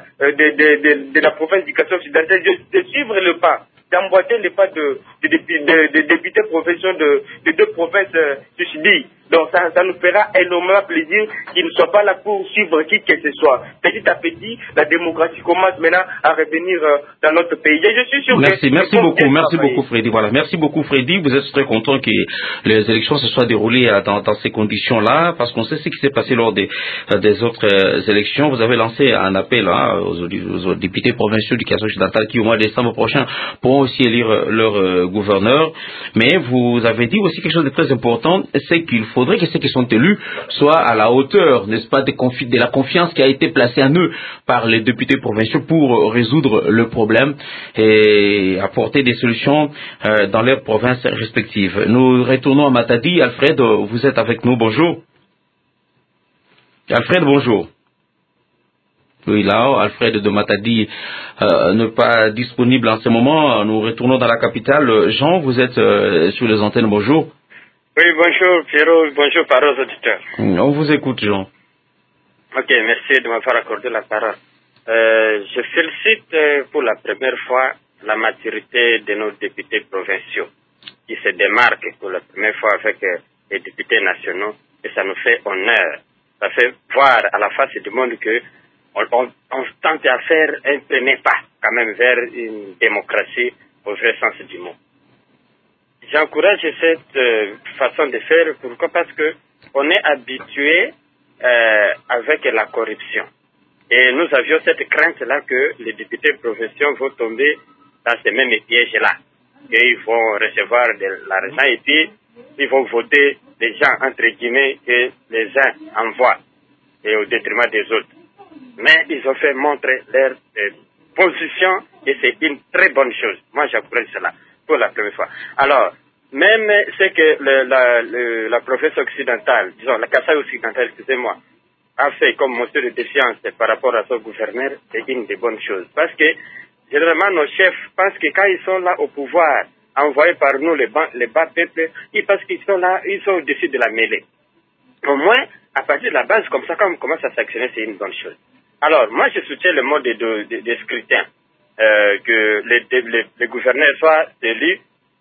de la province du Kasai occidental de suivre le pas, d'emboîter les pas des députés provinciaux de deux provinces du Sud. Donc ça nous fera énormément plaisir qu'ils ne soient pas là pour suivre qui que ce soit. Petit à petit, la démocratie commence maintenant à revenir dans notre pays. Et je suis sûr merci beaucoup Freddy. Voilà, merci beaucoup Freddy. Vous êtes très content que les élections se soient déroulées dans ces conditions-là, parce qu'on sait ce qui s'est passé lors des autres élections. Vous avez lancé un appel aux députés provinciaux du Kasai occidental qui au mois de décembre prochain pourront aussi élire leur gouverneur. Mais vous avez dit aussi quelque chose de très important, c'est qu'il faudrait que ceux qui sont élus soient à la hauteur, n'est-ce pas, de la confiance qui a été placée en eux par les députés provinciaux pour résoudre le problème et apporter des solutions dans leurs provinces respectives. Nous retournons à Matadi. Alfred, vous êtes avec nous, bonjour. Alfred, bonjour. Oui, là, Alfred de Matadi n'est pas disponible en ce moment. Nous retournons dans la capitale. Jean, vous êtes sur les antennes, bonjour. Oui, bonjour Pierrot, bonjour par aux auditeurs. On vous écoute, Jean. Ok, merci de m'avoir accordé la parole. Je félicite pour la première fois la maturité de nos députés provinciaux qui se démarquent pour la première fois avec les députés nationaux, et ça nous fait honneur. Ça fait voir à la face du monde que on tente à faire un premier pas quand même vers une démocratie au vrai sens du mot. J'encourage cette façon de faire. Pourquoi? Parce que on est habitué avec la corruption. Et nous avions cette crainte-là que les députés provinciaux vont tomber dans ces mêmes pièges-là. Ils vont recevoir de l'argent et puis ils vont voter des gens, entre guillemets, que les uns envoient et au détriment des autres. Mais ils ont fait montrer leur position et c'est une très bonne chose. Moi, j'encourage cela pour la première fois. Alors, même ce que la province occidentale, disons la Kasai occidentale, excusez-moi, a fait comme motion de défiance par rapport à son gouverneur, c'est une des bonnes choses. Parce que, généralement, nos chefs pensent que quand ils sont là au pouvoir, envoyés par nous, les bas peuples, ils pensent qu'ils sont là, ils sont au-dessus de la mêlée. Au moins, à partir de la base, comme ça, quand on commence à s'actionner, c'est une bonne chose. Alors, moi, je soutiens le mode de scrutin, que les gouverneurs soient élus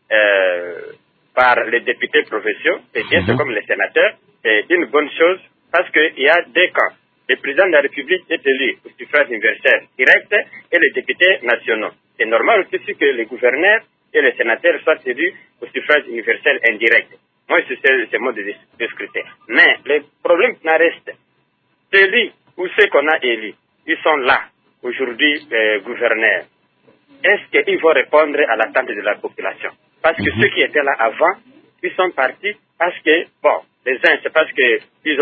par les députés provinciaux, c'est bien, c'est comme les sénateurs, c'est une bonne chose parce qu'il y a deux camps. Le président de la République est élu au suffrage universel direct et les députés nationaux. C'est normal aussi que les gouverneurs et les sénateurs soient élus au suffrage universel indirect. Moi, c'est ce mode de scrutin. Mais le problème n'en reste. Celui ou ceux qu'on a élus, ils sont là, aujourd'hui, gouverneurs. Est-ce qu'ils vont répondre à l'attente de la population? Parce que ceux qui étaient là avant, ils sont partis parce que, bon, les uns, c'est parce que ils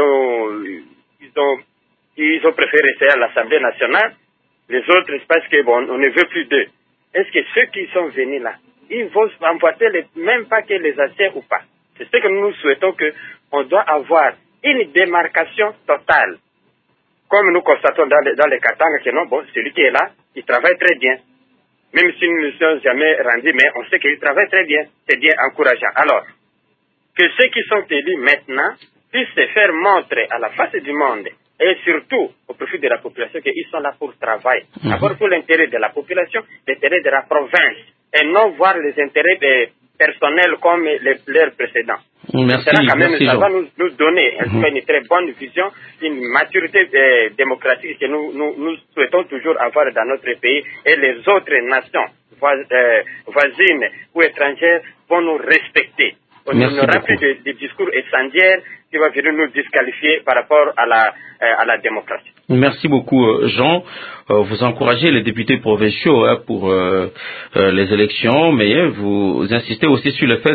ont préféré rester à l'Assemblée nationale. Les autres, c'est parce que, bon, on ne veut plus d'eux. Est-ce que ceux qui sont venus là, ils vont emboîter les mêmes pas que les anciens ou pas? C'est ce que nous souhaitons, qu'on doit avoir une démarcation totale. Comme nous constatons dans les Katanga que non, bon, celui qui est là, il travaille très bien. Même si nous ne sommes jamais rendus, mais on sait qu'il travaille très bien. C'est bien encourageant. Alors, que ceux qui sont élus maintenant puissent se faire montrer à la face du monde et surtout au profit de la population qu'ils sont là pour travailler. D'abord pour l'intérêt de la population, l'intérêt de la province et non voir les intérêts personnels comme leurs précédents. Merci, quand même, merci, ça va nous donner une très bonne vision, une maturité démocratique que nous souhaitons toujours avoir dans notre pays et les autres nations voisines ou étrangères vont nous respecter. On n'aura plus de discours incendiaires qui vont venir nous disqualifier par rapport à la démocratie. Merci beaucoup, Jean. vous encouragez les députés provinciaux pour les élections, mais vous insistez aussi sur le fait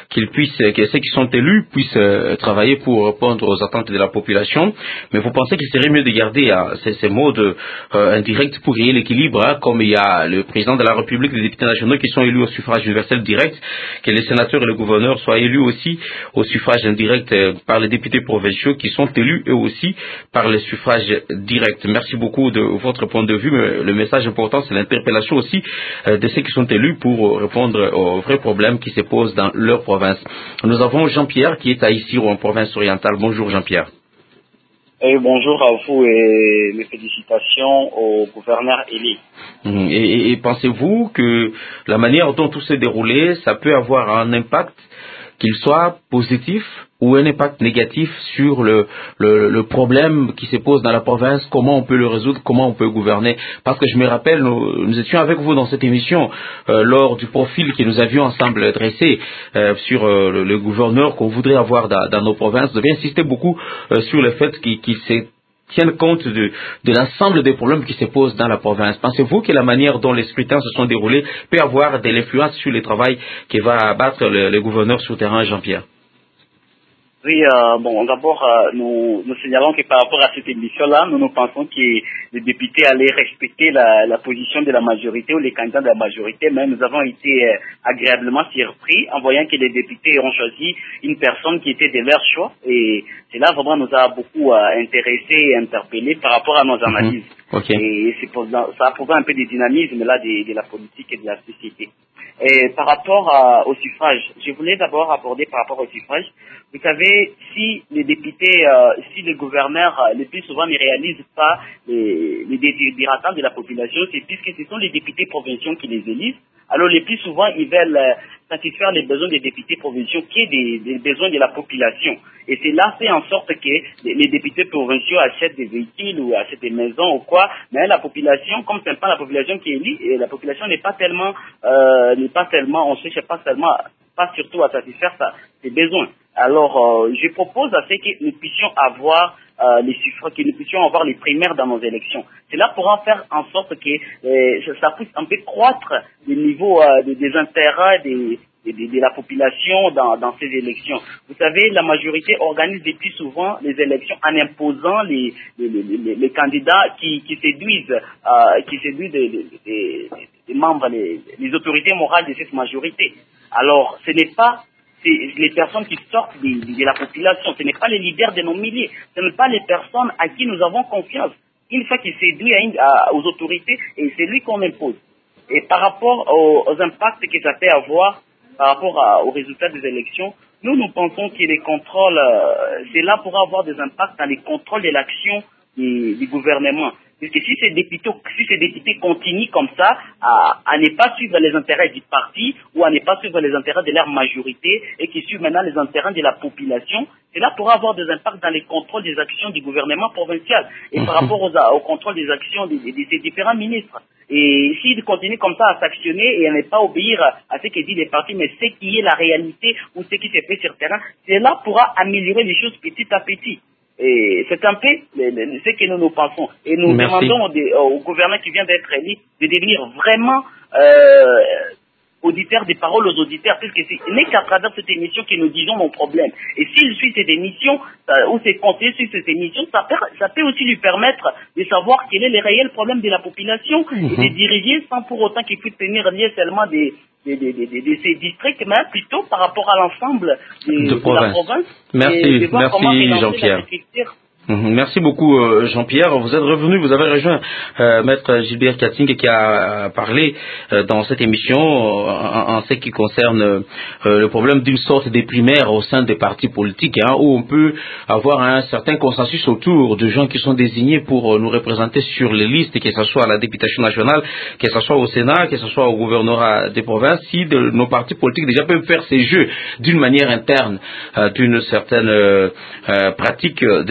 que ceux qui sont élus puissent travailler pour répondre aux attentes de la population. Mais vous pensez qu'il serait mieux de garder ces modes indirects pour créer l'équilibre, comme il y a le président de la République, les députés nationaux qui sont élus au suffrage universel direct, que les sénateurs et le gouverneur soient élus aussi au suffrage indirect par les députés provinciaux qui sont élus eux aussi par les suffrages directs. Merci beaucoup de votre point de vue, mais le message important, c'est l'interpellation aussi de ceux qui sont élus pour répondre aux vrais problèmes qui se posent dans leur province. Nous avons Jean-Pierre qui est à Issiro en province orientale. Bonjour Jean-Pierre. Et bonjour à vous et mes félicitations au gouverneur Élie. Et pensez-vous que la manière dont tout s'est déroulé, ça peut avoir un impact, qu'il soit positif ou un impact négatif sur le problème qui se pose dans la province, comment on peut le résoudre, comment on peut gouverner? Parce que je me rappelle, nous étions avec vous dans cette émission lors du profil que nous avions ensemble dressé sur le gouverneur qu'on voudrait avoir dans nos provinces. Vous avez insisté beaucoup sur le fait qu'il tiennent compte de l'ensemble des problèmes qui se posent dans la province. Pensez-vous que la manière dont les scrutins se sont déroulés peut avoir de l'influence sur le travail que va abattre le gouverneur sur terrain, Jean-Pierre? Oui, d'abord, nous signalons que par rapport à cette émission-là, nous pensons que les députés allaient respecter la position de la majorité ou les candidats de la majorité, mais nous avons été agréablement surpris en voyant que les députés ont choisi une personne qui était de leur choix, et cela vraiment nous a beaucoup intéressés et interpellés par rapport à nos analyses. Okay. Et ça a prouvé un peu de dynamisme là de la politique et de la société. Et par rapport au suffrage, je voulais d'abord aborder par rapport au suffrage. Vous savez, si les députés, si les gouverneurs le plus souvent ne réalisent pas les désirata de la population, c'est puisque ce sont les députés provinciaux qui les élisent. Alors le plus souvent, ils veulent satisfaire les besoins des députés provinciaux qui est des besoins de la population. Et cela fait en sorte que les députés provinciaux achètent des véhicules ou achètent des maisons ou quoi, mais la population, comme c'est pas la population qui est élue, et la population n'est pas tellement, on cherche pas surtout à satisfaire ses besoins. Alors, je propose à ce que nous puissions avoir les suffrages, que nous puissions avoir les primaires dans nos élections. Cela pourra faire en sorte que ça puisse un peu croître le niveau des intérêts de la population dans ces élections. Vous savez, la majorité organise depuis souvent les élections en imposant les candidats qui séduisent les membres, les autorités morales de cette majorité. Alors, ce n'est pas les personnes qui sortent de la population, ce n'est pas les leaders de nos milliers, ce n'est pas les personnes à qui nous avons confiance. Une fois qu'ils séduisent aux autorités, et c'est lui qu'on impose. Et par rapport aux impacts que ça peut avoir, par rapport aux résultats des élections, nous pensons que les contrôles, cela pourra avoir des impacts dans les contrôles de l'action du gouvernement. Puisque si ces députés continuent comme ça, à ne pas suivre les intérêts du parti ou à ne pas suivre les intérêts de leur majorité et qui suivent maintenant les intérêts de la population, cela pourra avoir des impacts dans les contrôles des actions du gouvernement provincial et par rapport au contrôle des actions de ces différents ministres. Et s'ils continuent comme ça à s'actionner et à ne pas obéir à ce que disent les partis, mais ce qui est la réalité ou ce qui se fait sur le terrain, cela pourra améliorer les choses petit à petit. Et c'est un peu ce que nous pensons. Et nous demandons au gouvernement qui vient d'être élu de devenir vraiment auditeur des paroles aux auditeurs, puisque ce n'est qu'à travers cette émission que nous disons nos problèmes. Et s'il suit cette émission, ou ses conseillers suivent cette émission, ça peut aussi lui permettre de savoir quel est le réel problème de la population et de diriger sans pour autant qu'il puisse tenir lieu seulement de ces districts, mais plutôt par rapport à l'ensemble de la province. Merci Jean-Pierre. Merci beaucoup Jean-Pierre. Vous êtes revenu, vous avez rejoint Maître Gilbert Kating qui a parlé dans cette émission en ce qui concerne le problème d'une sorte de primaire au sein des partis politiques, où on peut avoir un certain consensus autour de gens qui sont désignés pour nous représenter sur les listes, que ce soit à la députation nationale, que ce soit au Sénat, que ce soit au gouvernorat des provinces. Si nos partis politiques déjà peuvent faire ces jeux d'une manière interne, d'une certaine pratique de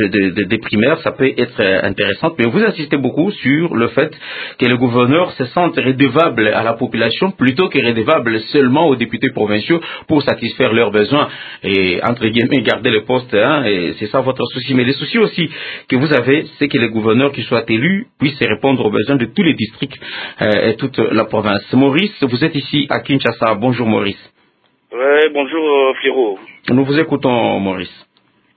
des primaires, ça peut être intéressant, mais vous insistez beaucoup sur le fait que les gouverneurs se sentent redevables à la population plutôt que redevables seulement aux députés provinciaux pour satisfaire leurs besoins et, entre guillemets, garder le poste, hein, et c'est ça votre souci. Mais le souci aussi que vous avez, c'est que les gouverneurs qui soient élus puissent répondre aux besoins de tous les districts et toute la province. Maurice, vous êtes ici à Kinshasa. Bonjour Maurice. Ouais, bonjour Pierrot. Nous vous écoutons Maurice.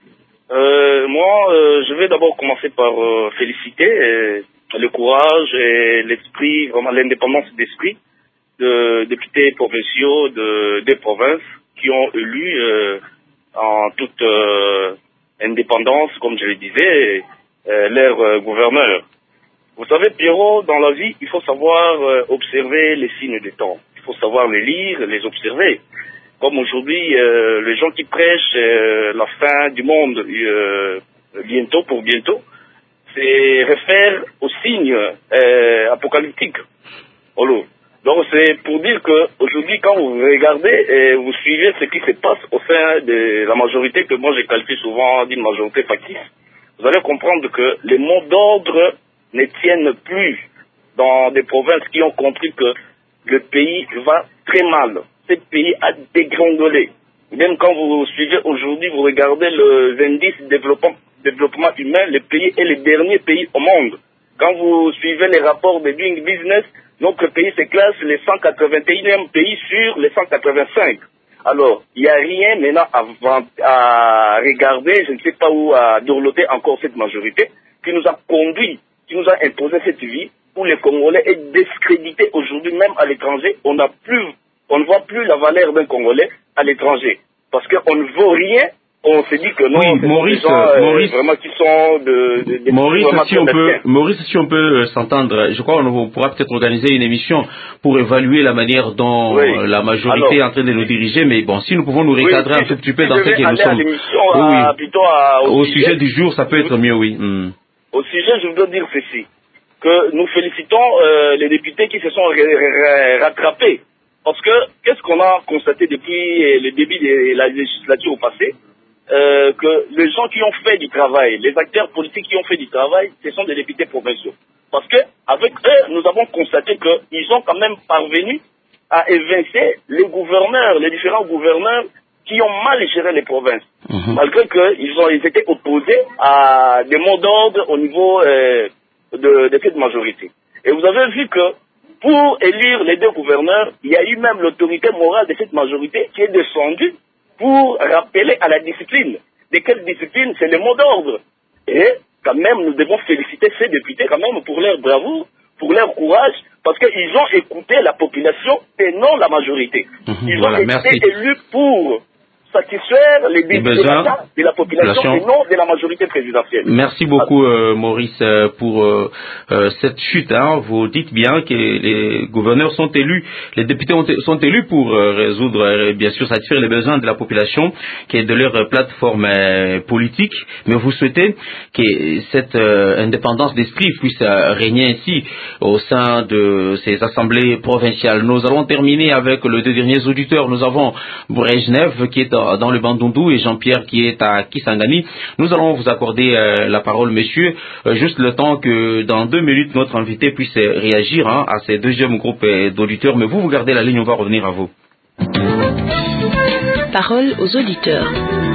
Moi, je vais d'abord commencer par féliciter le courage et l'esprit, vraiment l'indépendance d'esprit de députés provinciaux des provinces qui ont élu en toute indépendance, comme je le disais, leur gouverneur. Vous savez, Pierrot, dans la vie, il faut savoir observer les signes des temps. Il faut savoir les lire, les observer. Comme aujourd'hui, les gens qui prêchent la fin du monde bientôt pour bientôt, c'est réfère aux signes apocalyptiques. Donc c'est pour dire que aujourd'hui, quand vous regardez et vous suivez ce qui se passe au sein de la majorité, que moi je qualifie souvent d'une majorité factice, vous allez comprendre que les mots d'ordre ne tiennent plus dans des provinces qui ont compris que le pays va très mal. Ce pays a dégringolé. Même quand vous suivez aujourd'hui, vous regardez les indices de développement humain, le pays est le dernier pays au monde. Quand vous suivez les rapports de Doing Business, notre pays se classe le 181e pays sur les 185. Alors, il n'y a rien maintenant à regarder, je ne sais pas où, à dorloter encore cette majorité, qui nous a conduit, qui nous a imposé cette vie, où les Congolais est discrédité aujourd'hui, même à l'étranger. On ne voit plus la valeur d'un Congolais à l'étranger. Parce qu'on ne vaut rien, on se dit que non, oui, c'est Maurice, des gens vraiment qui sont Maurice, si on peut s'entendre, je crois qu'on pourra peut-être organiser une émission pour évaluer la manière dont la majorité est en train de nous diriger, mais bon, si nous pouvons nous recadrer un tout petit peu dans ce que nous sommes. Au sujet du jour, ça peut être mieux, oui. Au sujet, je voudrais dire ceci, que nous félicitons les députés qui se sont rattrapés. Parce que, qu'est-ce qu'on a constaté depuis le début de la législature au passé, que les gens qui ont fait du travail, les acteurs politiques qui ont fait du travail, ce sont des députés provinciaux. Parce que, avec eux, nous avons constaté qu'ils ont quand même parvenu à évincer les gouverneurs, les différents gouverneurs qui ont mal géré les provinces. Malgré qu'ils étaient opposés à des mots d'ordre au niveau de cette majorité. Et vous avez vu que pour élire les deux gouverneurs, il y a eu même l'autorité morale de cette majorité qui est descendue pour rappeler à la discipline. De quelle discipline? C'est le mot d'ordre. Et quand même, nous devons féliciter ces députés quand même pour leur bravoure, pour leur courage, parce qu'ils ont écouté la population et non la majorité. Ils ont été élus pour satisfaire les besoins de la population et non de la majorité présidentielle. Merci beaucoup Maurice pour cette chute. Vous dites bien que les gouverneurs sont élus, les députés sont élus pour résoudre, bien sûr, satisfaire les besoins de la population qui est de leur plateforme politique, mais vous souhaitez que cette indépendance d'esprit puisse régner ainsi au sein de ces assemblées provinciales. Nous allons terminer avec les deux derniers auditeurs. Nous avons Brejnev qui est dans le Bandundu et Jean-Pierre qui est à Kisangani. Nous allons vous accorder la parole, monsieur, juste le temps que dans 2 minutes notre invité puisse réagir à ces deuxième groupe d'auditeurs. Mais vous gardez la ligne, on va revenir à vous. Parole aux auditeurs.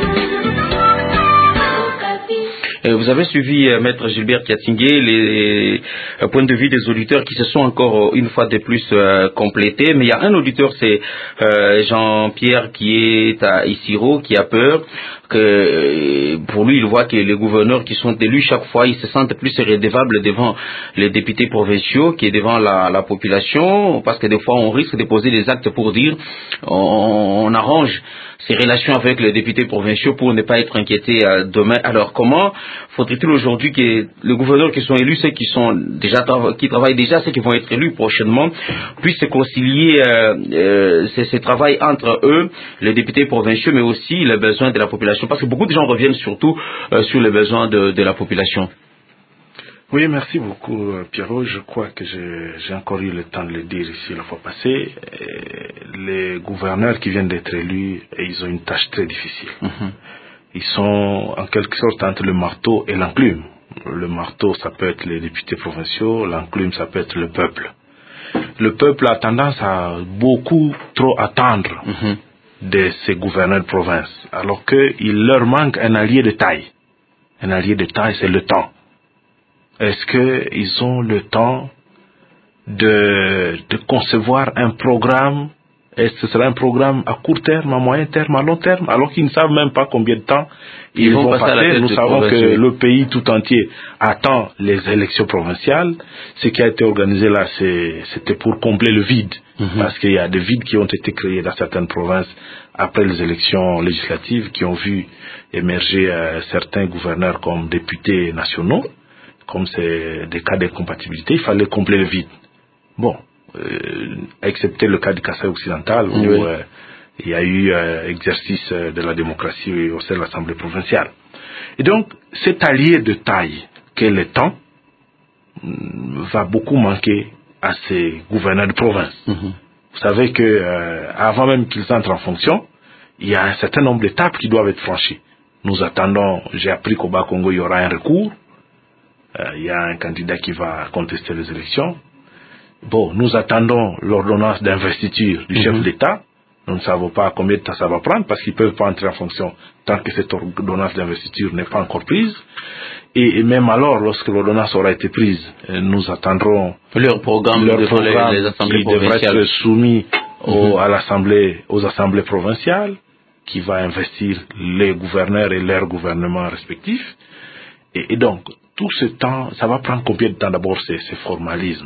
Vous avez suivi Maître Gilbert Kiatingé, les points de vue des auditeurs qui se sont encore une fois de plus complétés. Mais il y a un auditeur, c'est Jean-Pierre qui est à Isiro, qui a peur que pour lui, il voit que les gouverneurs qui sont élus chaque fois, ils se sentent plus redevables devant les députés provinciaux qui est devant la population, parce que des fois, on risque de poser des actes pour dire on arrange ces relations avec les députés provinciaux pour ne pas être inquiétés demain. Alors comment faudrait-il aujourd'hui que les gouverneurs qui sont élus, ceux qui sont déjà qui travaillent déjà, ceux qui vont être élus prochainement, puissent concilier ce travail entre eux, les députés provinciaux, mais aussi les besoins de la population, parce que beaucoup de gens reviennent surtout sur les besoins de la population. Oui, merci beaucoup Pierrot. Je crois que j'ai encore eu le temps de le dire ici la fois passée. Les gouverneurs qui viennent d'être élus, ils ont une tâche très difficile. ils sont en quelque sorte entre le marteau et l'enclume. Le marteau, ça peut être les députés provinciaux, l'enclume, ça peut être le peuple. Le peuple a tendance à beaucoup trop attendre de ces gouverneurs de province, alors qu'il leur manque un allié de taille. Un allié de taille, c'est le temps. Est-ce qu'ils ont le temps de concevoir un programme? Est-ce que ce sera un programme à court terme, à moyen terme, à long terme, alors qu'ils ne savent même pas combien de temps ils vont passer? Nous savons que le pays tout entier attend les élections provinciales. Ce qui a été organisé là, c'était pour combler le vide, parce qu'il y a des vides qui ont été créés dans certaines provinces après les élections législatives, qui ont vu émerger certains gouverneurs comme députés nationaux. Comme c'est des cas d'incompatibilité, il fallait combler le vide. Bon, excepté le cas du Kasaï occidental, où il y a eu exercice de la démocratie au sein de l'Assemblée provinciale. Et donc, cet allié de taille qu'est le temps va beaucoup manquer à ces gouverneurs de province. Vous savez que avant même qu'ils entrent en fonction, il y a un certain nombre d'étapes qui doivent être franchies. Nous attendons, j'ai appris qu'au Bas-Congo, il y aura un recours. Il y a un candidat qui va contester les élections. Bon, nous attendons l'ordonnance d'investiture du chef d'État. Nous ne savons pas combien de temps ça va prendre, parce qu'ils ne peuvent pas entrer en fonction tant que cette ordonnance d'investiture n'est pas encore prise. Et même alors, lorsque l'ordonnance aura été prise, nous attendrons leur programme les assemblées qui devrait être soumis aux assemblées provinciales, qui va investir les gouverneurs et leurs gouvernements respectifs. Et donc, tout ce temps, ça va prendre combien de temps d'abord ces formalismes?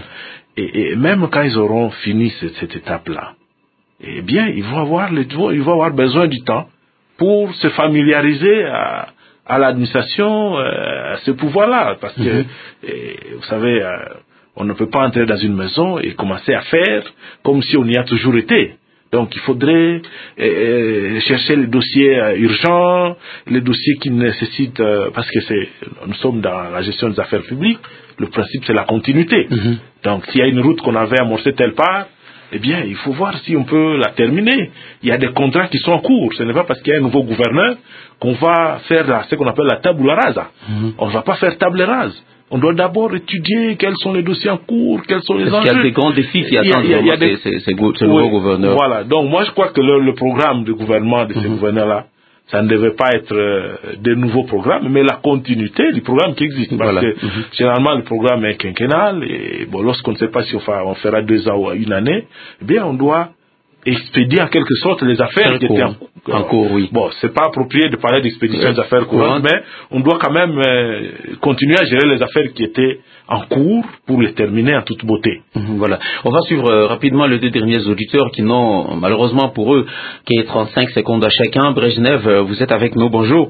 Et même quand ils auront fini cette étape-là, eh bien, ils vont avoir besoin du temps pour se familiariser à l'administration, à ce pouvoir-là. Parce que, vous savez, on ne peut pas entrer dans une maison et commencer à faire comme si on y a toujours été. Donc, il faudrait chercher les dossiers urgents, les dossiers qui nécessitent, parce que nous sommes dans la gestion des affaires publiques, le principe c'est la continuité. Donc, s'il y a une route qu'on avait amorcée telle part, eh bien, il faut voir si on peut la terminer. Il y a des contrats qui sont en cours. Ce n'est pas parce qu'il y a un nouveau gouverneur qu'on va faire ce qu'on appelle la tabula rasa. On ne va pas faire table rase. On doit d'abord étudier quels sont les dossiers en cours, quels sont les enjeux. Il y a des grands défis qui attendent ces nouveaux gouverneurs. Voilà. Donc, moi, je crois que le programme de gouvernement de ces gouverneurs-là, ça ne devait pas être de nouveaux programmes, mais la continuité du programme qui existe. Parce que, généralement, le programme est quinquennal, et bon, lorsqu'on ne sait pas si on fera 2 ans ou 1 année, eh bien, on doit expédier en quelque sorte les affaires qui étaient en cours. Bon, c'est pas approprié de parler d'expédition des affaires courantes, mais on doit quand même continuer à gérer les affaires qui étaient en cours pour les terminer en toute beauté. Voilà. On va suivre rapidement les 2 derniers auditeurs qui n'ont malheureusement pour eux qu'il y ait 35 secondes à chacun. Brejnev, vous êtes avec nous, bonjour.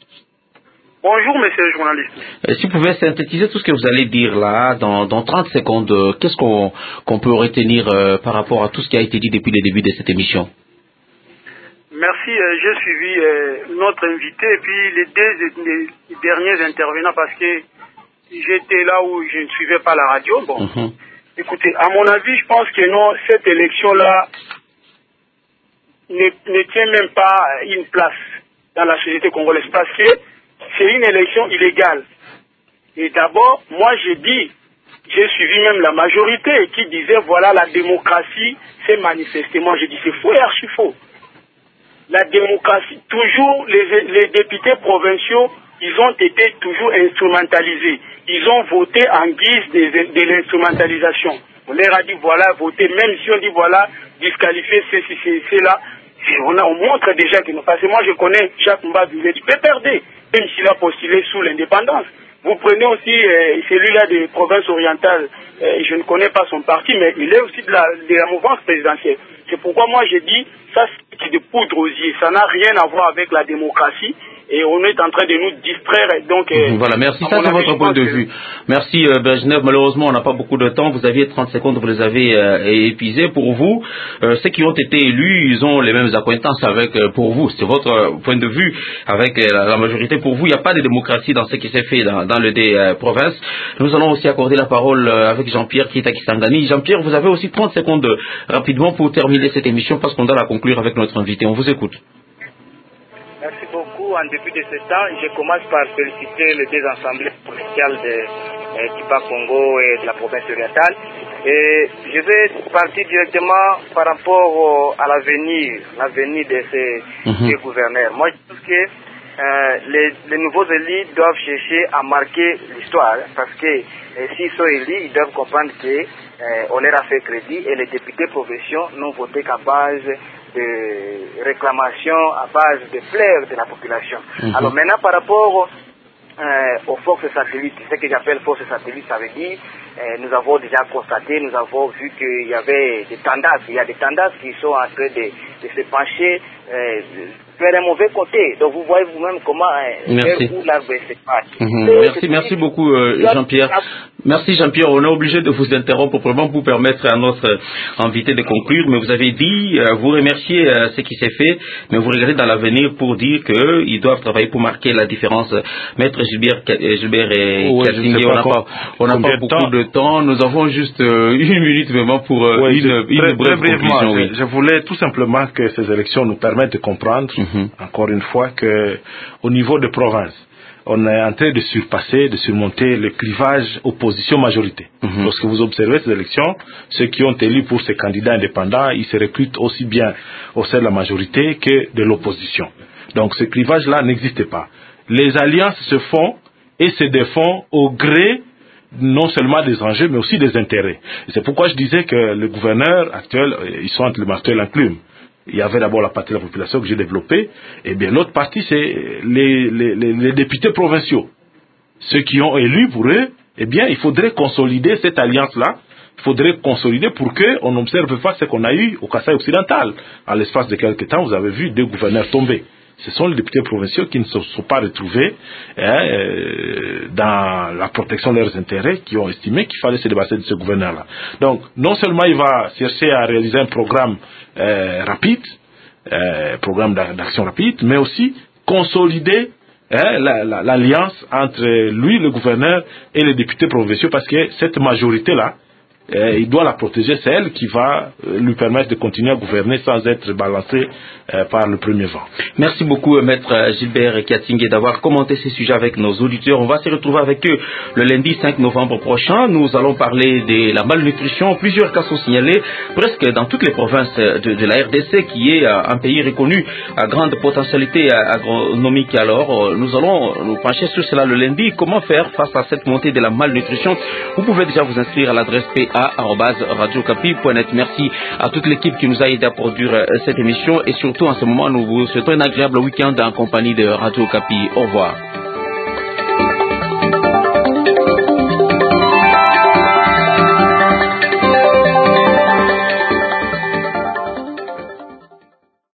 Bonjour, monsieur le journaliste. Si vous pouvez synthétiser tout ce que vous allez dire là, dans 30 secondes, qu'est-ce qu'on peut retenir par rapport à tout ce qui a été dit depuis le début de cette émission? Merci, j'ai suivi notre invité et puis les 2 derniers intervenants parce que j'étais là où je ne suivais pas la radio. Bon, écoutez, à mon avis, je pense que non, cette élection-là ne tient même pas une place dans la société congolaise parce que c'est une élection illégale. Et d'abord, moi j'ai suivi même la majorité qui disait voilà la démocratie s'est manifestée. Moi j'ai dit c'est faux et archi faux. La démocratie, toujours les députés provinciaux, ils ont été toujours instrumentalisés. Ils ont voté en guise de l'instrumentalisation. On leur a dit voilà, votez, même si on dit voilà, disqualifier c'est là. On montre déjà que nous, parce que moi je connais Jacques Mbabule du PPRD, même s'il a postulé sous l'indépendance. Vous prenez aussi celui-là des provinces orientales, je ne connais pas son parti, mais il est aussi de la mouvance présidentielle. C'est pourquoi moi j'ai dit, ça c'est de poudre aux yeux, ça n'a rien à voir avec la démocratie. Et on est en train de nous distraire. Donc, voilà, merci. Ça, c'est votre point de vue. Merci, Brejnev. Malheureusement, on n'a pas beaucoup de temps. Vous aviez 30 secondes, vous les avez épuisés. Pour vous, ceux qui ont été élus, ils ont les mêmes acquaintances avec, pour vous. C'est votre point de vue avec la majorité. Pour vous, il n'y a pas de démocratie dans ce qui s'est fait dans les provinces. Nous allons aussi accorder la parole avec Jean-Pierre qui est à Kisangani. Jean-Pierre, vous avez aussi 30 secondes rapidement pour terminer cette émission parce qu'on doit la conclure avec notre invité. On vous écoute. Merci beaucoup. coup, en début de ce temps, je commence par féliciter les deux assemblées provinciales du Bas-Congo et de la province orientale. Et je vais partir directement par rapport à l'avenir de ces gouverneurs. Moi, je pense que les nouveaux élus doivent chercher à marquer l'histoire, parce que s'ils sont élus, ils doivent comprendre qu'on leur a fait crédit et les députés provinciaux n'ont voté qu'à base de réclamations, à base de pleurs de la population. Alors maintenant, par rapport aux forces satellites, ce que j'appelle forces satellites, ça veut dire nous avons déjà constaté, nous avons vu qu'il y avait des tendances, il y a des tendances qui sont en train de se pencher vers un mauvais côté. Donc vous voyez vous-même comment où l'arbre se passe. Merci beaucoup Jean-Pierre. Merci Jean-Pierre, on est obligé de vous interrompre vraiment pour permettre à notre invité de conclure, mais vous avez dit, vous remerciez ce qui s'est fait, mais vous regardez dans l'avenir pour dire qu'ils doivent travailler pour marquer la différence. Maître Gilbert et Katingé, on n'a pas beaucoup de temps, nous avons juste une minute vraiment pour une brève conclusion. Oui. Je voulais tout simplement que ces élections nous permettent de comprendre, encore une fois, que au niveau de province, on est en train de surmonter le clivage opposition-majorité. Lorsque vous observez ces élections, ceux qui ont élu pour ces candidats indépendants, ils se recrutent aussi bien au sein de la majorité que de l'opposition. Donc ce clivage-là n'existe pas. Les alliances se font et se défont au gré non seulement des enjeux, mais aussi des intérêts. C'est pourquoi je disais que le gouverneur actuel, ils sont entre le marteau et l'enclume. Il y avait d'abord la partie de la population que j'ai développée, et bien l'autre partie c'est les députés provinciaux. Ceux qui ont élu pour eux, eh bien il faudrait consolider cette alliance-là, il faudrait consolider pour qu'on n'observe pas ce qu'on a eu au Kasaï occidental. À l'espace de quelques temps, vous avez vu deux gouverneurs tomber. Ce sont les députés provinciaux qui ne se sont pas retrouvés dans la protection de leurs intérêts, qui ont estimé qu'il fallait se débarrasser de ce gouverneur-là. Donc, non seulement il va chercher à réaliser un programme rapide, programme d'action rapide, mais aussi consolider l'alliance entre lui, le gouverneur, et les députés provinciaux, parce que cette majorité-là, il doit la protéger, c'est elle qui va lui permettre de continuer à gouverner sans être balancé par le premier vent. Merci beaucoup Maître Gilbert Katingé d'avoir commenté ces sujets avec nos auditeurs. On va se retrouver avec eux le lundi 5 novembre prochain. Nous allons parler de la malnutrition. Plusieurs cas sont signalés presque dans toutes les provinces de la RDC, qui est un pays reconnu à grande potentialité agronomique. Alors nous allons nous pencher sur cela le lundi. Comment faire face à cette montée de la malnutrition? Vous pouvez déjà vous inscrire à l'adresse pa@radiocapi.net. Merci à toute l'équipe qui nous a aidé à produire cette émission, et surtout en ce moment nous vous souhaitons un agréable week-end en compagnie de Radio Capi. Au revoir.